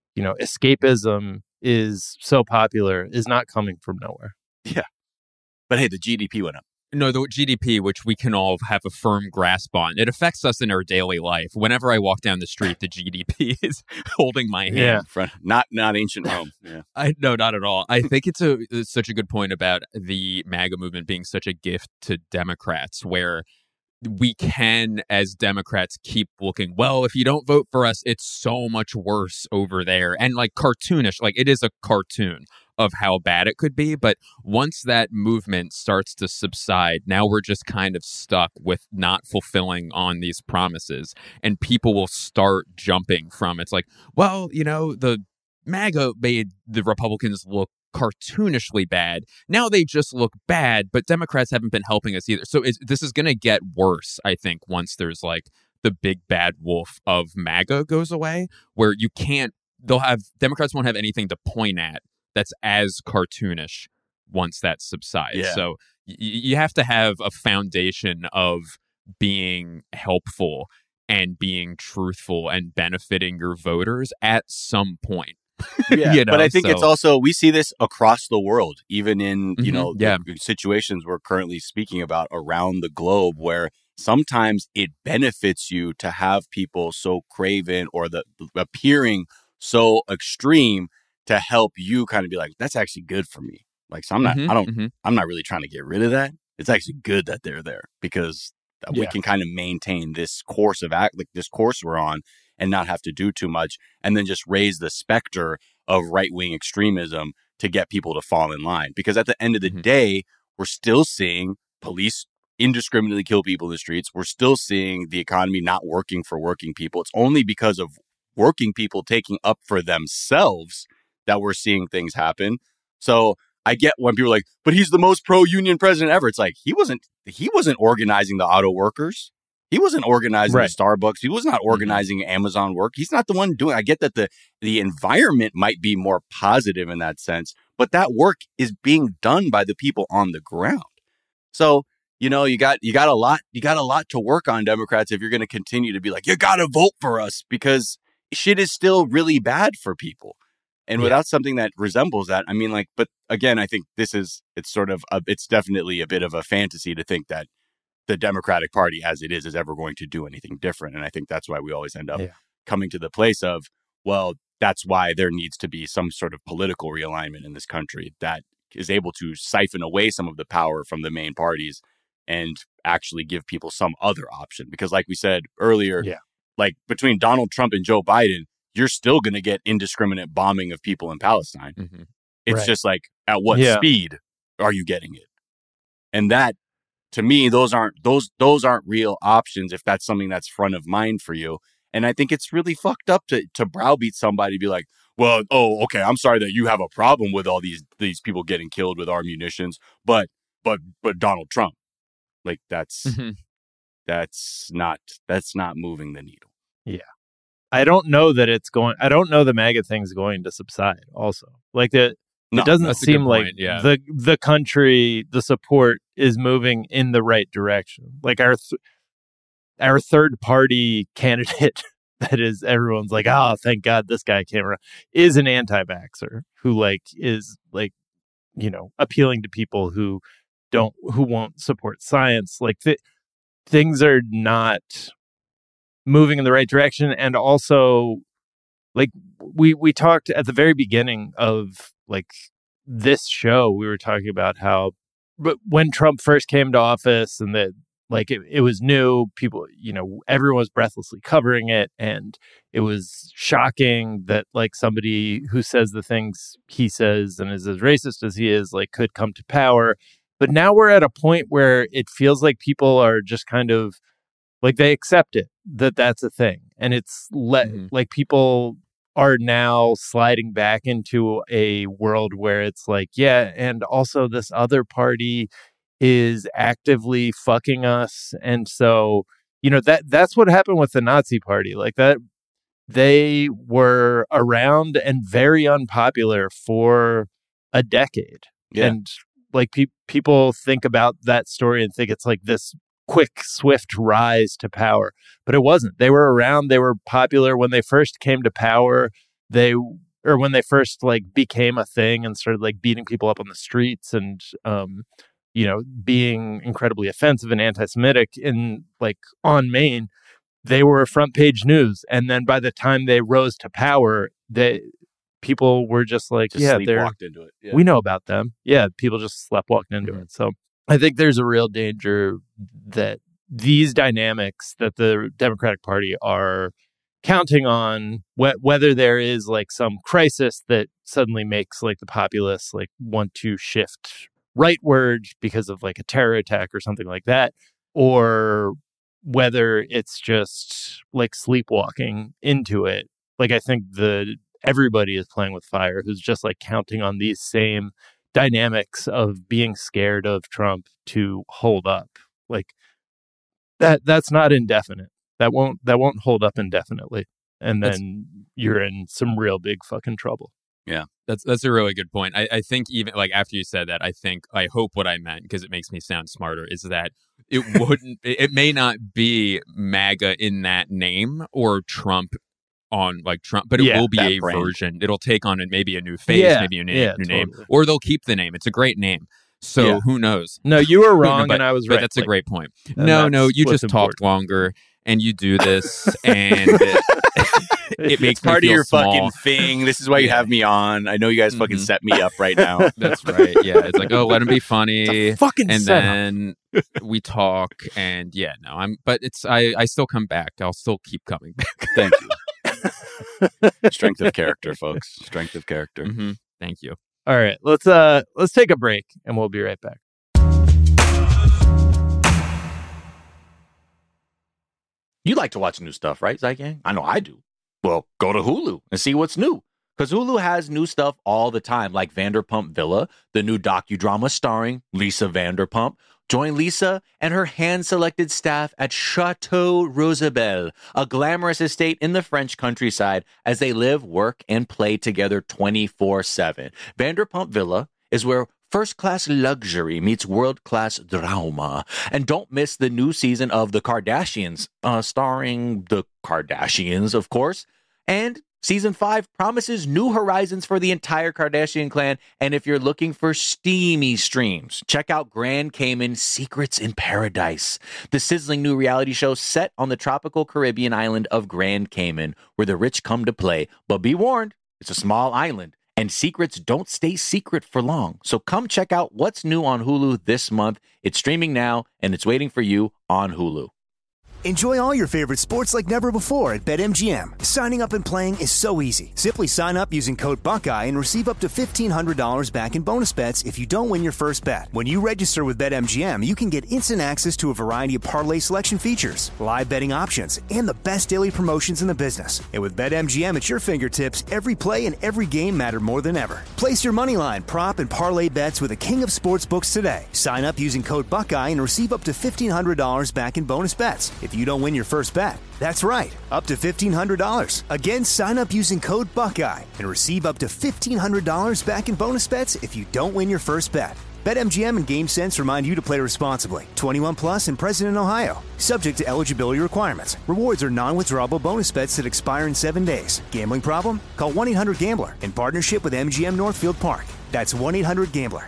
escapism is so popular is not coming from nowhere. Yeah. But hey, the GDP went up. No, the GDP, which we can all have a firm grasp on, it affects us in our daily life. Whenever I walk down the street, the GDP is holding my hand. Yeah. Not ancient Rome. Yeah. No, not at all. I think it's such a good point about the MAGA movement being such a gift to Democrats, where we can, as Democrats, keep looking, well, if you don't vote for us, it's so much worse over there. And like cartoonish, like it is a cartoon of how bad it could be. But once that movement starts to subside, now we're just kind of stuck with not fulfilling on these promises. And people will start jumping from it's like, well, the MAGA made the Republicans look cartoonishly bad. Now they just look bad, but Democrats haven't been helping us either. So this is going to get worse, I think, once there's like the big bad wolf of MAGA goes away, where Democrats won't have anything to point at that's as cartoonish once that subsides. Yeah. So you have to have a foundation of being helpful and being truthful and benefiting your voters at some point. Yeah, but I think it's also, we see this across the world, even in, the situations we're currently speaking about around the globe, where sometimes it benefits you to have people so craven or appearing so extreme to help you kind of be like, that's actually good for me. Like, so I'm not really trying to get rid of that. It's actually good that they're there because we can kind of maintain this course of this course we're on and not have to do too much, and then just raise the specter of right-wing extremism to get people to fall in line. Because at the end of the day, we're still seeing police indiscriminately kill people in the streets. We're still seeing the economy not working for working people. It's only because of working people taking up for themselves that we're seeing things happen. So I get when people are like, but he's the most pro-union president ever. It's like, he wasn't organizing the auto workers. He wasn't organizing the Starbucks. He was not organizing Amazon work. He's not the one doing. I get that the environment might be more positive in that sense, but that work is being done by the people on the ground. So, you got a lot to work on, Democrats, if you're going to continue to be like, you got to vote for us, because shit is still really bad for people. And without something that resembles that, I mean, like, but again, I think it's definitely a bit of a fantasy to think that the Democratic Party as it is ever going to do anything different. And I think that's why we always end up coming to the place of, well, that's why there needs to be some sort of political realignment in this country that is able to siphon away some of the power from the main parties and actually give people some other option. Because like we said earlier, like between Donald Trump and Joe Biden, you're still going to get indiscriminate bombing of people in Palestine. Mm-hmm. It's Right. just like, at what speed are you getting it? And that, to me, those aren't real options if that's something that's front of mind for you. And I think it's really fucked up to browbeat somebody, be like, well, oh, okay, I'm sorry that you have a problem with all these people getting killed with our munitions, but Donald Trump, like that's not moving the needle. Yeah. I don't know that the MAGA thing's going to subside also. Like it doesn't seem like the country, the support is moving in the right direction. Like our third party candidate that is everyone's like, oh, thank God this guy came around, is an anti-vaxxer who is appealing to people who won't support science. Like things are not moving in the right direction. And also, like we talked at the very beginning of like this show, we were talking about how, but when Trump first came to office and that like it was new, people, everyone was breathlessly covering it, and it was shocking that like somebody who says the things he says and is as racist as he is like could come to power. But now we're at a point where it feels like people are just kind of like they accept it, that that's a thing. And it's like people are now sliding back into a world where it's like, yeah, and also this other party is actively fucking us. And so, that's what happened with the Nazi Party. Like that, they were around and very unpopular for a decade. Yeah. And like people think about that story and think it's like this quick, swift rise to power, but it wasn't. They were around. They were popular when they first came to power. When they first like became a thing and started like beating people up on the streets and being incredibly offensive and anti-Semitic on Main, they were front page news. And then by the time they rose to power, people were just like, sleepwalked into it. Yeah. We know about them. Yeah, people just sleptwalked into it. So I think there's a real danger that these dynamics that the Democratic Party are counting on, whether there is like some crisis that suddenly makes like the populace like want to shift rightward because of like a terror attack or something like that, or whether it's just like sleepwalking into it. Like I think everybody is playing with fire who's just like counting on these same dynamics of being scared of Trump to hold up. Like that's not indefinite. That won't hold up indefinitely. And then you're in some real big fucking trouble. Yeah, that's a really good point. I think even like after you said that, I hope what I meant, because it makes me sound smarter, is that it may not be MAGA in that name or Trump on like Trump, but it will be a brand. Version. It'll take on maybe a new face, maybe a new name, or they'll keep the name. It's a great name. So who knows? No, you were wrong and I was right. But that's a great point. No, you just talked longer and you do this and it makes part me feel of your small. fucking thing. This is why you have me on. I know you guys fucking set me up right now. That's right. Yeah, it's like, oh, let him be funny. Fucking and then we talk and but it's I still come back. I'll still keep coming back. Thank you. Strength of character, folks. Strength of character. Mm-hmm. Thank you. All right, let's take a break and we'll be right back. You like to watch new stuff, right, Zygang? I know I do. Well, go to Hulu and see what's new. Because Hulu has new stuff all the time, like Vanderpump Villa, the new docudrama starring Lisa Vanderpump. Join Lisa and her hand-selected staff at Chateau Rosabelle, a glamorous estate in the French countryside, as they live, work, and play together 24/7. Vanderpump Villa is where first-class luxury meets world-class drama. And don't miss the new season of The Kardashians, starring the Kardashians, of course. And Season 5 promises new horizons for the entire Kardashian clan. And if you're looking for steamy streams, check out Grand Cayman Secrets in Paradise, the sizzling new reality show set on the tropical Caribbean island of Grand Cayman, where the rich come to play. But be warned, it's a small island, and secrets don't stay secret for long. So come check out what's new on Hulu this month. It's streaming now, and it's waiting for you on Hulu. Enjoy all your favorite sports like never before at BetMGM. Signing up and playing is so easy. Simply sign up using code Buckeye and receive up to $1,500 back in bonus bets if you don't win your first bet. When you register with BetMGM, you can get instant access to a variety of parlay selection features, live betting options, and the best daily promotions in the business. And with BetMGM at your fingertips, every play and every game matter more than ever. Place your moneyline, prop, and parlay bets with the king of sportsbooks today. Sign up using code Buckeye and receive up to $1,500 back in bonus bets if you don't win your first bet. That's right, up to $1,500. Again, sign up using code Buckeye and receive up to $1,500 back in bonus bets if you don't win your first bet. BetMGM and GameSense remind you to play responsibly. 21 plus and present in Ohio. Subject to eligibility requirements. Rewards are non-withdrawable bonus bets that expire in 7 days. Gambling problem? Call 1-800-GAMBLER in partnership with MGM Northfield Park. That's 1-800-GAMBLER.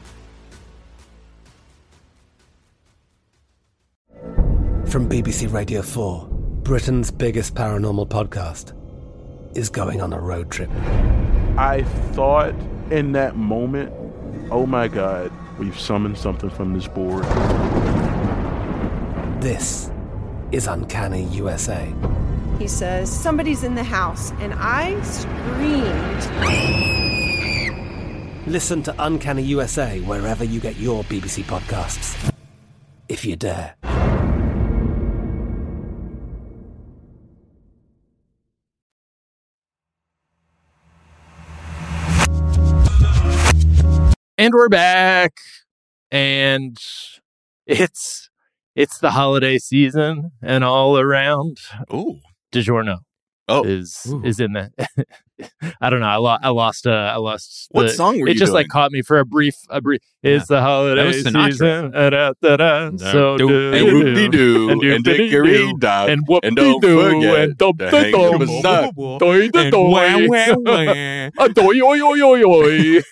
From BBC Radio 4, Britain's biggest paranormal podcast is going on a road trip. I thought in that moment, oh my God, we've summoned something from this board. This is Uncanny USA. He says, somebody's in the house, and I screamed. Listen to Uncanny USA wherever you get your BBC podcasts, if you dare. And we're back, and it's the holiday season, and all around. Ooh, DiGiorno is in that. I don't know. I lost. What song were you It just doing? like caught me for a brief. It's the holiday season. So and whoop-de-doo, and dickory-dock, and whoop-de-doo, and don't forget and to hang dum-de-dum, the sock. doy-doy.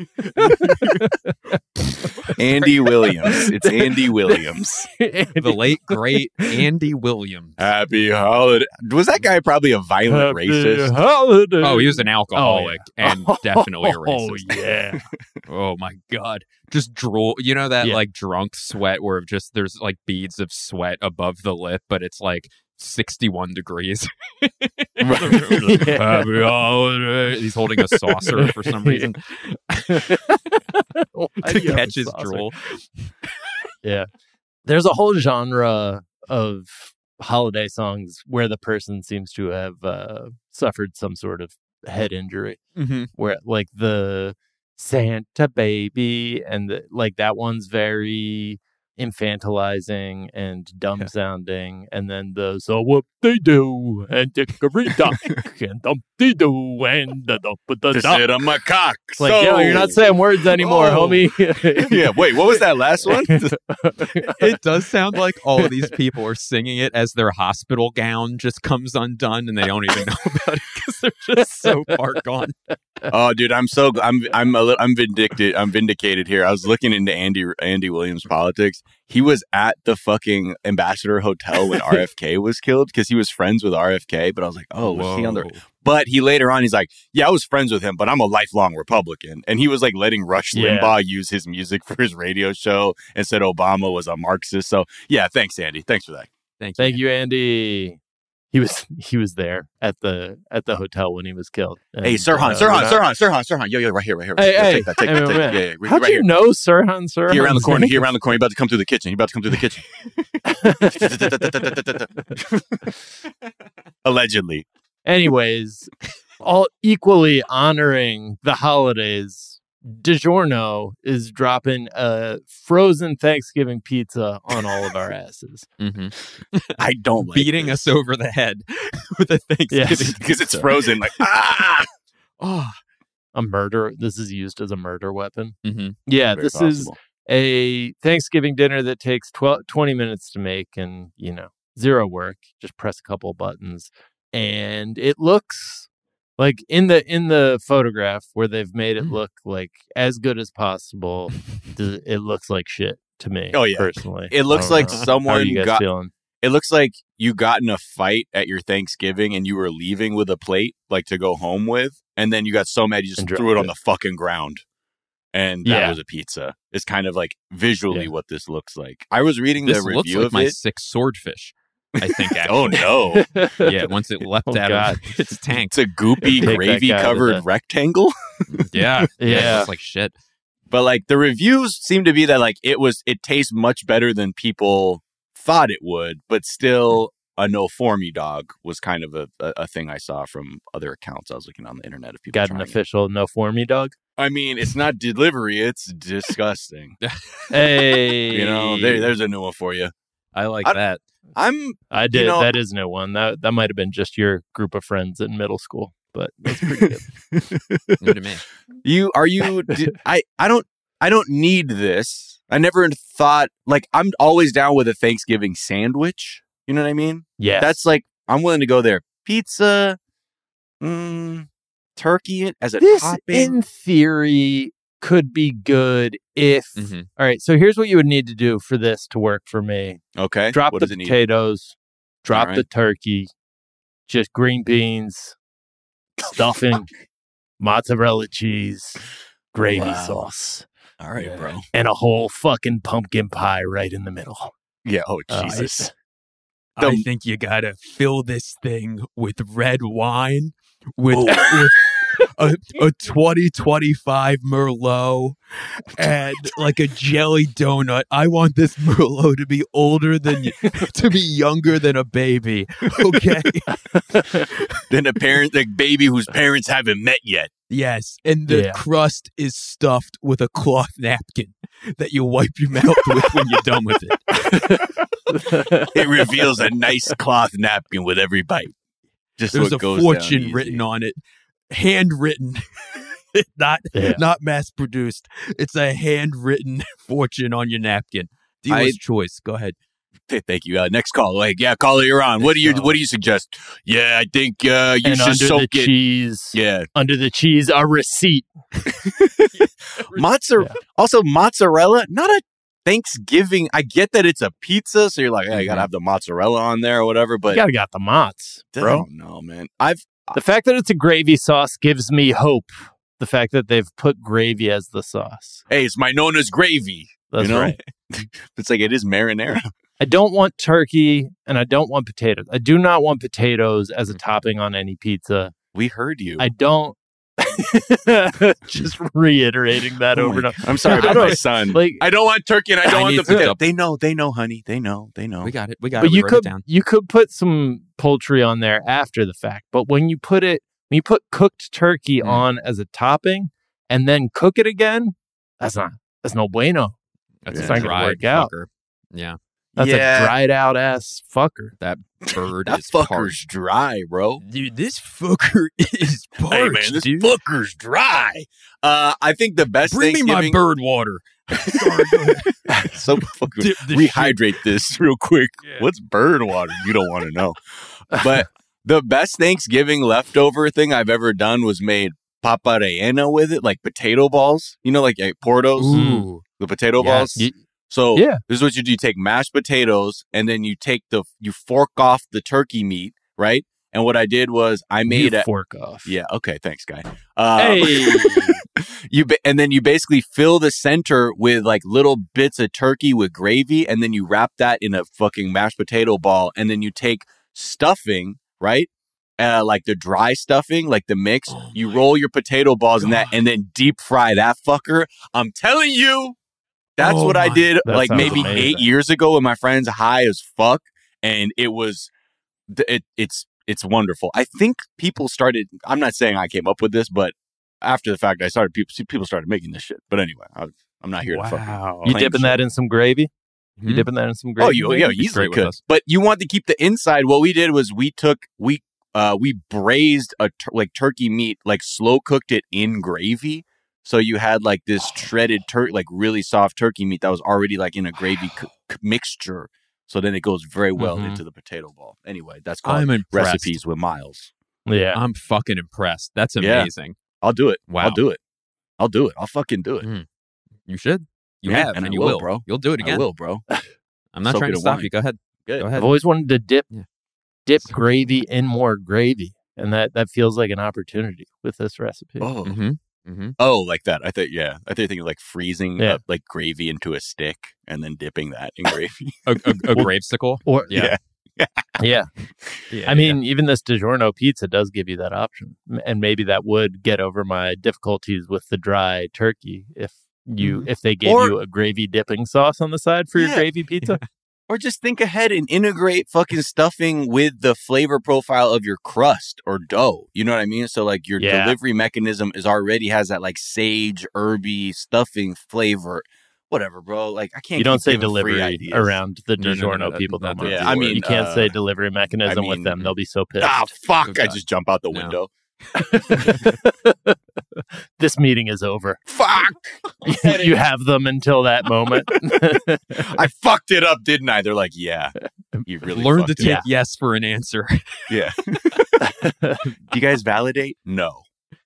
Andy Williams. It's Andy Williams. The late, great Andy Williams. Happy holiday. Was that guy probably a violent racist? Holiday. Oh, he was an alcoholic and definitely a racist. Oh, yeah. Oh, my God. Just drool. You know that like drunk sweat where just there's like beads of sweat above the lip, but it's like 61 degrees. Happy holiday. He's holding a saucer for some reason to catch his drool. Yeah. There's a whole genre of holiday songs where the person seems to have suffered some sort of head injury, where like the Santa Baby and like that one's very infantilizing and dumb sounding, and then the so whoop they do and dickory dock and dumpty doo and the dump the To sit on my cock. like, yo, you're not saying words anymore, homie. Yeah, wait, what was that last one? It does sound like all of these people are singing it as their hospital gown just comes undone and they don't even know about it because they're just so far gone. Oh, dude, I'm vindicated here. I was looking into Andy Williams' politics. He was at the fucking Ambassador Hotel when RFK was killed because he was friends with RFK. But I was like, oh, was he on the? But he later on, he's like, yeah, I was friends with him, but I'm a lifelong Republican. And he was like letting Rush Limbaugh use his music for his radio show and said Obama was a Marxist. So yeah, thanks, Andy. Thanks for that. Thank you, Andy. He was there at the hotel when he was killed. And, hey, Sirhan. Yo, right here. Hey, take that. Yeah, how'd you know Sirhan? He around the corner. He about to come through the kitchen. Allegedly. Anyways, all equally honoring the holidays, DiGiorno is dropping a frozen Thanksgiving pizza on all of our asses. I don't like beating us over the head with a Thanksgiving because it's frozen. Like a murder. This is used as a murder weapon. Very Yeah, this possible. is a Thanksgiving dinner that takes 20 minutes to make, and zero work. Just press a couple buttons, and it looks like in the photograph where they've made it look like as good as possible. It looks like shit to me. Oh yeah, personally, it looks like someone How are you guys feeling? It looks like you got in a fight at your Thanksgiving and you were leaving with a plate like to go home with, and then you got so mad you just threw it on the fucking ground. And that was a pizza. It's kind of like visually what this looks like. I was reading the review like of my it. 6 swordfish. I think. Oh Actually. no! Yeah, once it leapt Oh, out God. of its tank. It's a goopy, Take that gravy guy with covered that. rectangle. Yeah, it Yeah. looks like shit. But like the reviews seem to be that like it tastes much better than people thought it would, but still a no for me dog was kind of a thing I saw from other accounts I was looking on the internet of people Got an trying it. official no for me dog. I mean, it's not delivery; it's disgusting. Hey, You know, there's a new one for you. I like I- that. I did. you know- That is no one. That might have been just your group of friends in middle school, but that's pretty good. New to me. I don't need this. I never thought like I'm always down with a Thanksgiving sandwich. You know what I mean? Yeah, That's like I'm willing to go there. Pizza, turkey as a this topping. in theory could be good if. Mhm. All right, so here's what you would need to do for this to work for me. Okay. Drop what the does it need? potatoes, drop All the right. turkey, just green beans, stuffing, mozzarella cheese, gravy Wow. sauce, All right, bro. and a whole fucking pumpkin pie right in the middle. Yeah. Oh, Uh, Jesus. I think you gotta fill this thing with red wine, with a 2025 Merlot, and like a jelly donut. I want this Merlot to be older than to be younger than a baby. Okay. Then the baby whose parents haven't met yet. Yes, and the Yeah. crust is stuffed with a cloth napkin that you wipe your mouth with when you're done with it. It reveals a nice cloth napkin with every bite. Just There's so a it goes fortune down easy. written on it, handwritten, not Yeah. not mass produced. It's a handwritten fortune on your napkin. Dealer's choice. Go ahead. Thank you. Next call. Like, yeah, caller, you're on. What do you suggest? Yeah, I think you And should under the soak it. cheese, Yeah, under the cheese, a receipt. mozzarella. Yeah. Also, mozzarella. Not a Thanksgiving. I get that it's a pizza, so you're like, hey, you gotta have the mozzarella on there or whatever. But You gotta got the mozz, I bro. don't know, man. The fact that it's a gravy sauce gives me hope. The fact that they've put gravy as the sauce. Hey, it's my Nona's gravy. That's you know? right. It's like it is marinara. I don't want turkey and I don't want potatoes. I do not want potatoes as a topping on any pizza. We heard you. I don't. Just reiterating that Oh over and my over. God. I'm sorry I about don't- my son. like- I don't want turkey and I don't I want need the to potato. double- They know, honey. They know. We got it. We got But it. We you wrote could it down. you could put some poultry on there after the fact. But when you put cooked turkey on as a topping and then cook it again, that's no bueno. That's Yeah. a not gonna dried work out. fucker. Yeah, That's Yeah. a dried out ass fucker. that bird That is fucker's parched. dry, bro. Dude, this fucker is parched, Hey man, this dude. fucker's dry. I think the best Bring me my Thanksgiving. bird water. Sorry, go ahead. So fucking Dip this rehydrate this real quick. Yeah. What's bird water? You don't want to know. But the best Thanksgiving leftover thing I've ever done was made papa rellena with it, like potato balls. You know, like Portos, Ooh. the potato Yes. balls. So Yeah. this is what you do. You take mashed potatoes and then you fork off the turkey meat, right? And what I did was I made a fork off. yeah. Okay, thanks, guy. Hey. And then you basically fill the center with like little bits of turkey with gravy, and then you wrap that in a fucking mashed potato ball, and then you take stuffing, right? Like the dry stuffing, like the mix. You roll your potato balls in that, and then deep fry that fucker. I'm telling you, that's Oh what I my- did That like sounds maybe amazing. 8 years ago with my friends, high as fuck, and it was it's wonderful. I think people started. I'm not saying I came up with this, but after the fact, people started making this shit. But anyway, I'm not here to fucking. Wow. You Plain dipping shit. that in some gravy? You Hmm? dipping that in some gravy? Oh, you He's easily great with could. us. But you want to keep the inside. What we did was we braised like turkey meat, like slow cooked it in gravy. So you had like this shredded like really soft turkey meat that was already like in a gravy mixture. So then it goes very well Mhm. into the potato ball. Anyway, that's called I'm impressed. Recipes with Miles. Yeah. I'm fucking impressed. That's Yeah. amazing. I'll do it. Wow. I'll do it. I'll fucking do it. You should. You Yeah, have, and and I you will, will, bro. You'll do it I again. will, bro. I'm not Soak trying it to in stop wine. you. Go ahead. Good. Go ahead. I've always wanted to dip Yeah. gravy in more gravy. And that feels like an opportunity with this recipe. Oh. Mm-hmm. Mm-hmm. Oh, like that. I thought you thinking like freezing Yeah. like gravy into a stick and then dipping that in gravy. A gravesicle. Or Yeah. Yeah. I mean, even this DiGiorno pizza does give you that option. And maybe that would get over my difficulties with the dry turkey if they gave you a gravy dipping sauce on the side for your gravy pizza. Or just think ahead and integrate fucking stuffing with the flavor profile of your crust or dough. You know what I mean? So like your delivery mechanism has that like sage, herby stuffing flavor. Whatever, bro. Like I can't. You don't say delivery around the DiGiorno people. Yeah, I mean, you can't say delivery mechanism with them. They'll be so pissed. Ah, fuck! I just jump out the window. This meeting is over. Fuck! You have them until that moment. I fucked it up, didn't I? They're like, yeah, you really learn to take yes for an answer. Yeah. Do you guys validate? No.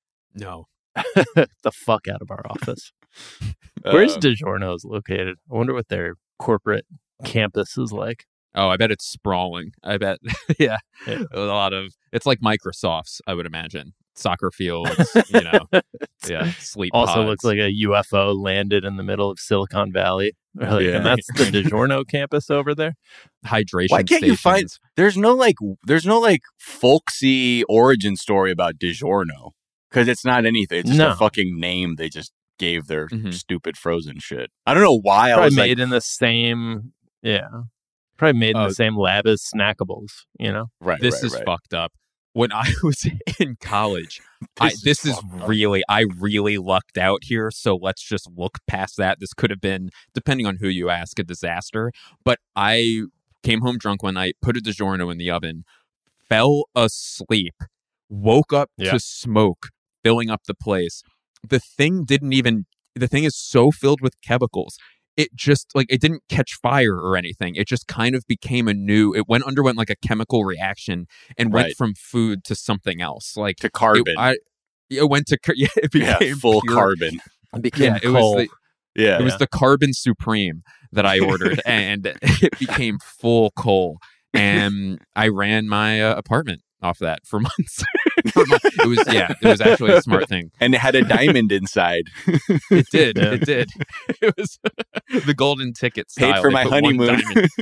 The fuck out of our office. Where's DiGiorno's located? I wonder what their corporate campus is like. Oh, I bet it's sprawling. I bet, a lot of, it's like Microsoft's, I would imagine. Soccer fields, sleep also pods. Looks like a UFO landed in the middle of Silicon Valley. And that's the DiGiorno campus over there. Hydration Why can't you find, there's no folksy origin story about DiGiorno. Because it's not anything. It's just a fucking name they just gave their stupid frozen shit. I don't know why. Probably made in the same, probably made in the same lab as Snackables, you know? Right. This is fucked up. When I was in college, I really lucked out here. So let's just look past that. This could have been, depending on who you ask, a disaster. But I came home drunk one night, put a DiGiorno in the oven, fell asleep, woke up to smoke filling up the place. The thing is so filled with chemicals. It just it didn't catch fire or anything. It just kind of became underwent like a chemical reaction and went from food to something else, like to carbon. It became full pure, carbon. It became coal. It was the Carbon Supreme that I ordered, and it became full coal. And I ran my apartment off that for months. It was actually a smart thing. And it had a diamond inside. It did. It did. It was the golden ticket style. Paid for my honeymoon.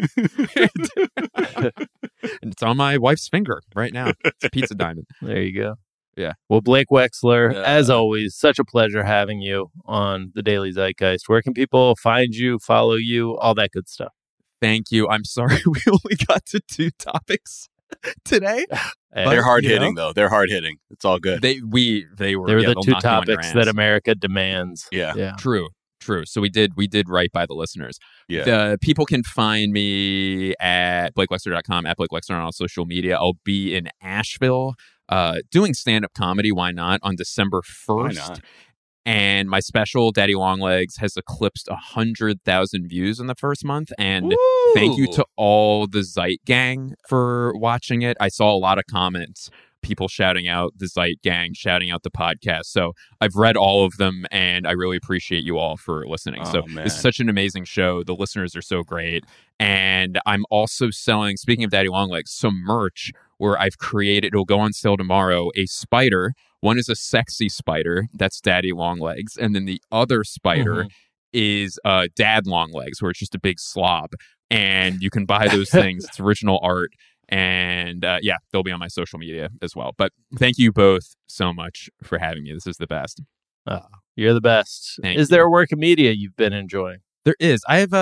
And it's on my wife's finger right now. It's a pizza diamond. There you go. Yeah. Well, Blake Wexler, as always, such a pleasure having you on the Daily Zeitgeist. Where can people find you, follow you, all that good stuff? Thank you. I'm sorry we only got to 2 topics today. They're hard hitting though. They're hard hitting. It's all good. They were the 2 topics that America demands. Yeah. True. So we did right by the listeners. Yeah. The people can find me at BlakeWexler.com, at Blake Wexler on all social media. I'll be in Asheville doing stand-up comedy. Why not? On December 1st. Why not? And my special, Daddy Longlegs, has eclipsed 100,000 views in the first month. And thank you to all the Zeit gang for watching it. I saw a lot of comments, people shouting out the Zeit gang, shouting out the podcast. So I've read all of them, and I really appreciate you all for listening. It's such an amazing show. The listeners are so great. And I'm also selling, speaking of Daddy Longlegs, some merch where I've created, it'll go on sale tomorrow, a spider. One is a sexy spider, that's Daddy Longlegs, and then the other spider is Dad Longlegs, where it's just a big slob. And you can buy those things. It's original art. And they'll be on my social media as well. But thank you both so much for having me. This is the best. You're the best. Is there a work of media you've been enjoying? There is. I have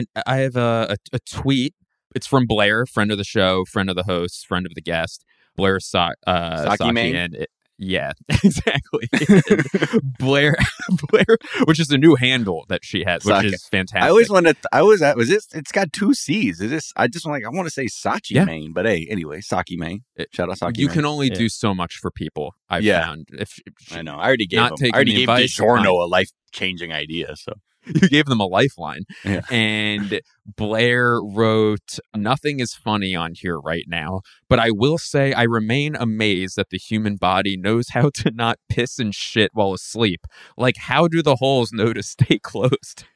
a tweet. It's from Blair, friend of the show, friend of the host, friend of the guest. Blair Saki, and yeah, exactly. Blair, which is a new handle that she has, which is fantastic. I always wanted. It's got 2 C's. Is this? I want to say Sachi Main, but hey, anyway, Saki Main. Shout out Saki. You can only do so much for people. I've found. I know. I already gave DiGiorno a life-changing idea. So. You gave them a lifeline. Yeah. And Blair wrote, "Nothing is funny on here right now, but I will say I remain amazed that the human body knows how to not piss and shit while asleep. Like, how do the holes know to stay closed?"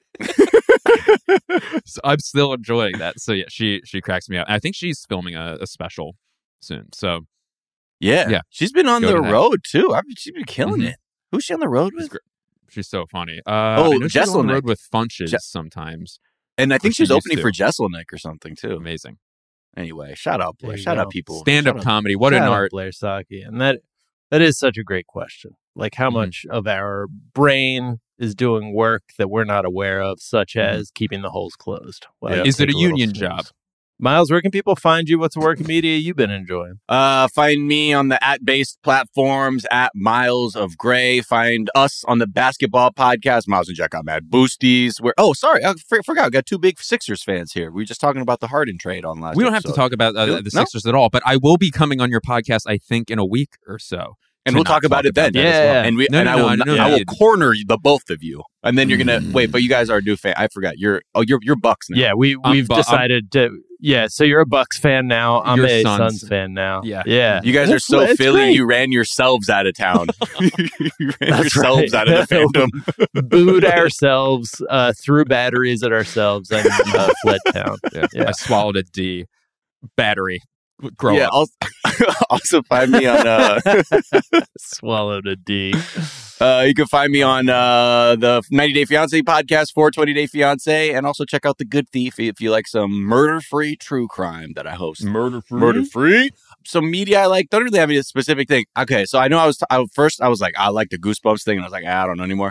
So I'm still enjoying that. So yeah, she cracks me up. I think she's filming a special soon. So yeah. She's been on the road too. She's been killing it. Who's she on the road with? She's so funny. She's on the road with Funches sometimes. And I think she's opening for Jesselnick or something too. Amazing. Anyway, shout out, boy. There you Shout go. out, people. Stand-up Shout out. comedy. What an Shout out art. Blair Saki. And that is such a great question. Like how much of our brain is doing work that we're not aware of, such as keeping the holes closed. Well, Is it take a little union snooze. job? Miles, where can people find you? What's the work of media you've been enjoying? Find me on the @based platforms at Miles of Gray. Find us on the basketball podcast. Miles and Jack got mad boosties. I forgot. We got two big Sixers fans here. We were just talking about the Harden trade on last. We don't have to episode. talk about No? the Sixers at all, but I will be coming on your podcast, I think, in a week or so. And to we'll not talk about it then. that as well. Yeah. And I will corner the both of you. And then you're gonna wait, but you guys are a new fan. I forgot. You're Bucks now. Yeah, we've decided to. Yeah, so you're a Bucks fan now. I'm You're a Suns. Suns fan now. Yeah. You guys are so It's Philly. great. You ran yourselves out of town. You ran That's yourselves right. out of the fandom. Booed ourselves, threw batteries at ourselves, and fled town. I swallowed a D. Battery. Grow up. Also find me on Swallowed a D. you can find me on the 90 Day Fiancé podcast, 420 Day Fiancé, and also check out The Good Thief if you like some murder-free true crime that I host. Murder-free? Some media I like. Don't really have any specific thing. Okay, so I know I was like, I like the Goosebumps thing, and I was like, I don't know anymore.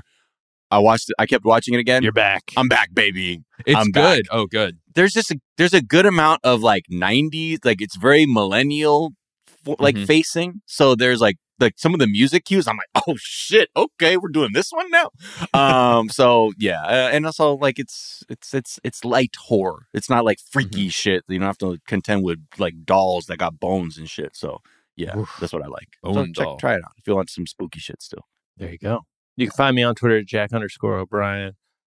I kept watching it again. You're back. I'm back, baby. It's I'm good. back. Oh, good. There's a good amount of like 90s, like it's very millennial facing. So there's like some of the music cues. I'm like, oh shit, okay, we're doing this one now. So yeah, and also like it's light horror. It's not like freaky shit. You don't have to contend with like dolls that got bones and shit. So yeah, that's what I like. Bone So doll. try it out if you want some spooky shit still. There you go. You can find me on Twitter at Jack_O'Brien.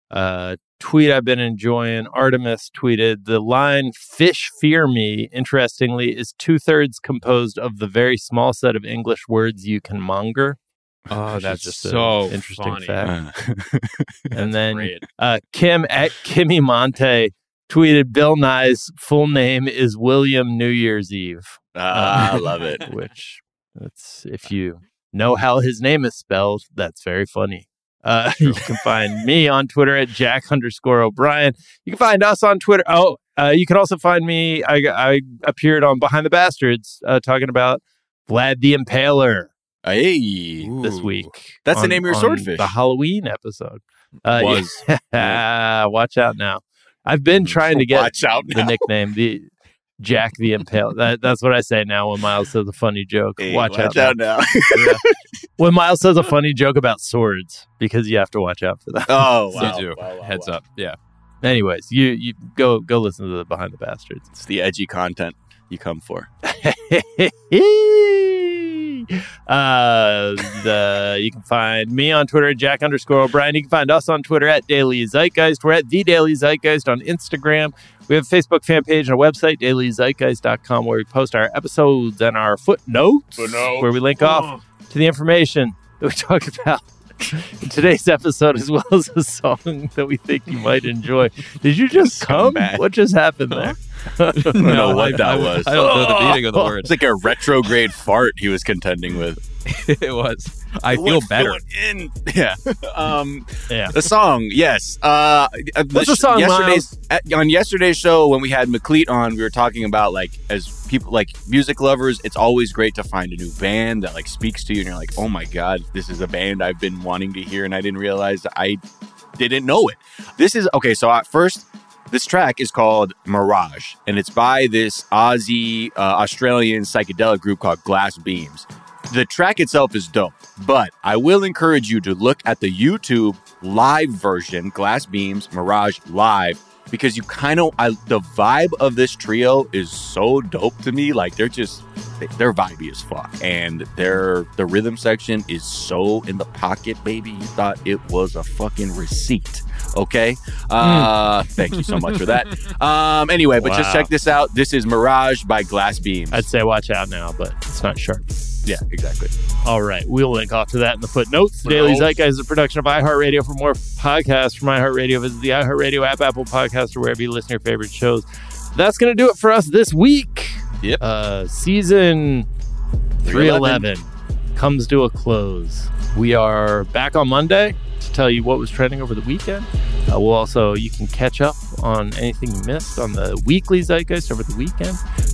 Tweet I've been enjoying. Artemis tweeted, the line "fish fear me," interestingly, is 2/3 composed of the very small set of English words you can monger. Oh, Which that's is just so an interesting funny. fact. And then Great. Kim at Kimmy Monte tweeted, Bill Nye's full name is William New Year's Eve. I love it. Which, that's, if you know how his name is spelled, that's very funny. You can find me on Twitter at Jack_O'Brien. You can find us on Twitter. You can also find me. I appeared on Behind the Bastards talking about Vlad the Impaler. Hey, this week. That's the name of your on swordfish. The Halloween episode. Was. Yeah. Watch out now. I've been trying to get Watch out the now. nickname, the Jack the Impaler. That's what I say now when Miles says a funny joke. Hey, watch out now. Yeah. When Miles says a funny joke about swords, because you have to watch out for that. Oh, wow. You do. Wow. Heads up. Yeah. Anyways, you go listen to the Behind the Bastards. It's the edgy content you come for. You can find me on Twitter at Jack_O'Brien. You can find us on Twitter at Daily Zeitgeist. We're at The Daily Zeitgeist on Instagram. We have a Facebook fan page and a website, dailyzeitgeist.com, where we post our episodes and our footnotes, where we link off to the information that we talk about in today's episode, as well as a song that we think you might enjoy. Did you just come? Scumbag. What just happened there? I don't know what that was. I don't know the meaning of the It's words. like a retrograde fart he was contending with. It was. I feel better. Yeah. Yeah. The song, yes. What's the song, on yesterday's show when we had McLeet on, we were talking about like as people like music lovers, it's always great to find a new band that like speaks to you and you're like, oh my god, this is a band I've been wanting to hear and I didn't realize I didn't know it. This is okay. So at first, this track is called Mirage, and it's by this Aussie, Australian psychedelic group called Glass Beams. The track itself is dope, but I will encourage you to look at the YouTube live version, Glass Beams, Mirage Live, because you kind of, the vibe of this trio is so dope to me. Like, they're vibey as fuck. And the rhythm section is so in the pocket, baby. You thought it was a fucking receipt. Okay. Thank you so much for that. Anyway, but just check this out. This is Mirage by Glass Beams. I'd say watch out now, but it's not sharp. Yeah, exactly. All right. We'll link off to that in the footnotes. Daily Zeitgeist is a production of iHeartRadio. For more podcasts from iHeartRadio, visit the iHeartRadio app, Apple Podcasts, or wherever you listen to your favorite shows. That's going to do it for us this week. Yep. Season 311 comes to a close. We are back on Monday to tell you what was trending over the weekend. You can catch up on anything you missed on the weekly Zeitgeist over the weekend.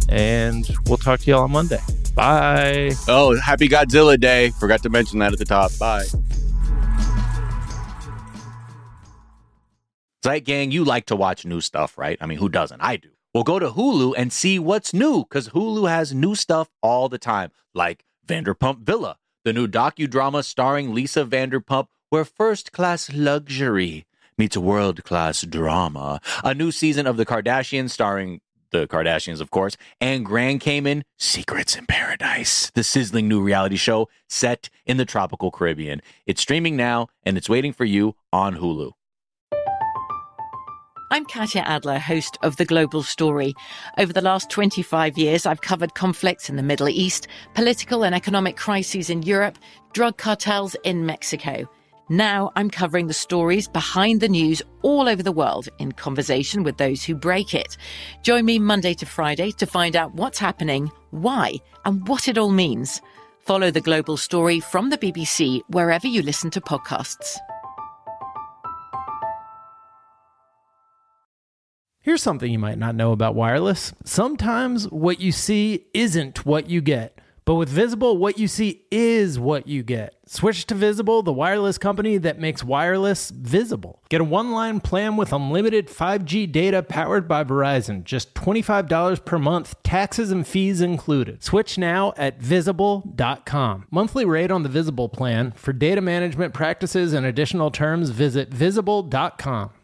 and we'll talk to y'all on Monday. Bye. Oh, happy Godzilla Day. Forgot to mention that at the top. Bye. Zeit Gang, you like to watch new stuff, right? I mean, who doesn't? I do. Well, go to Hulu and see what's new, because Hulu has new stuff all the time, like Vanderpump Villa, the new docudrama starring Lisa Vanderpump, where first-class luxury meets world-class drama. A new season of The Kardashians starring the Kardashians, of course, and Grand Cayman, Secrets in Paradise, the sizzling new reality show set in the tropical Caribbean. It's streaming now, and it's waiting for you on Hulu. I'm Katya Adler, host of The Global Story. Over the last 25 years, I've covered conflicts in the Middle East, political and economic crises in Europe, drug cartels in Mexico. Now I'm covering the stories behind the news all over the world in conversation with those who break it. Join me Monday to Friday to find out what's happening, why, and what it all means. Follow The Global Story from the BBC wherever you listen to podcasts. Here's something you might not know about wireless. Sometimes what you see isn't what you get. But with Visible, what you see is what you get. Switch to Visible, the wireless company that makes wireless visible. Get a one-line plan with unlimited 5G data powered by Verizon. Just $25 per month, taxes and fees included. Switch now at Visible.com. Monthly rate on the Visible plan. For data management practices and additional terms, visit Visible.com.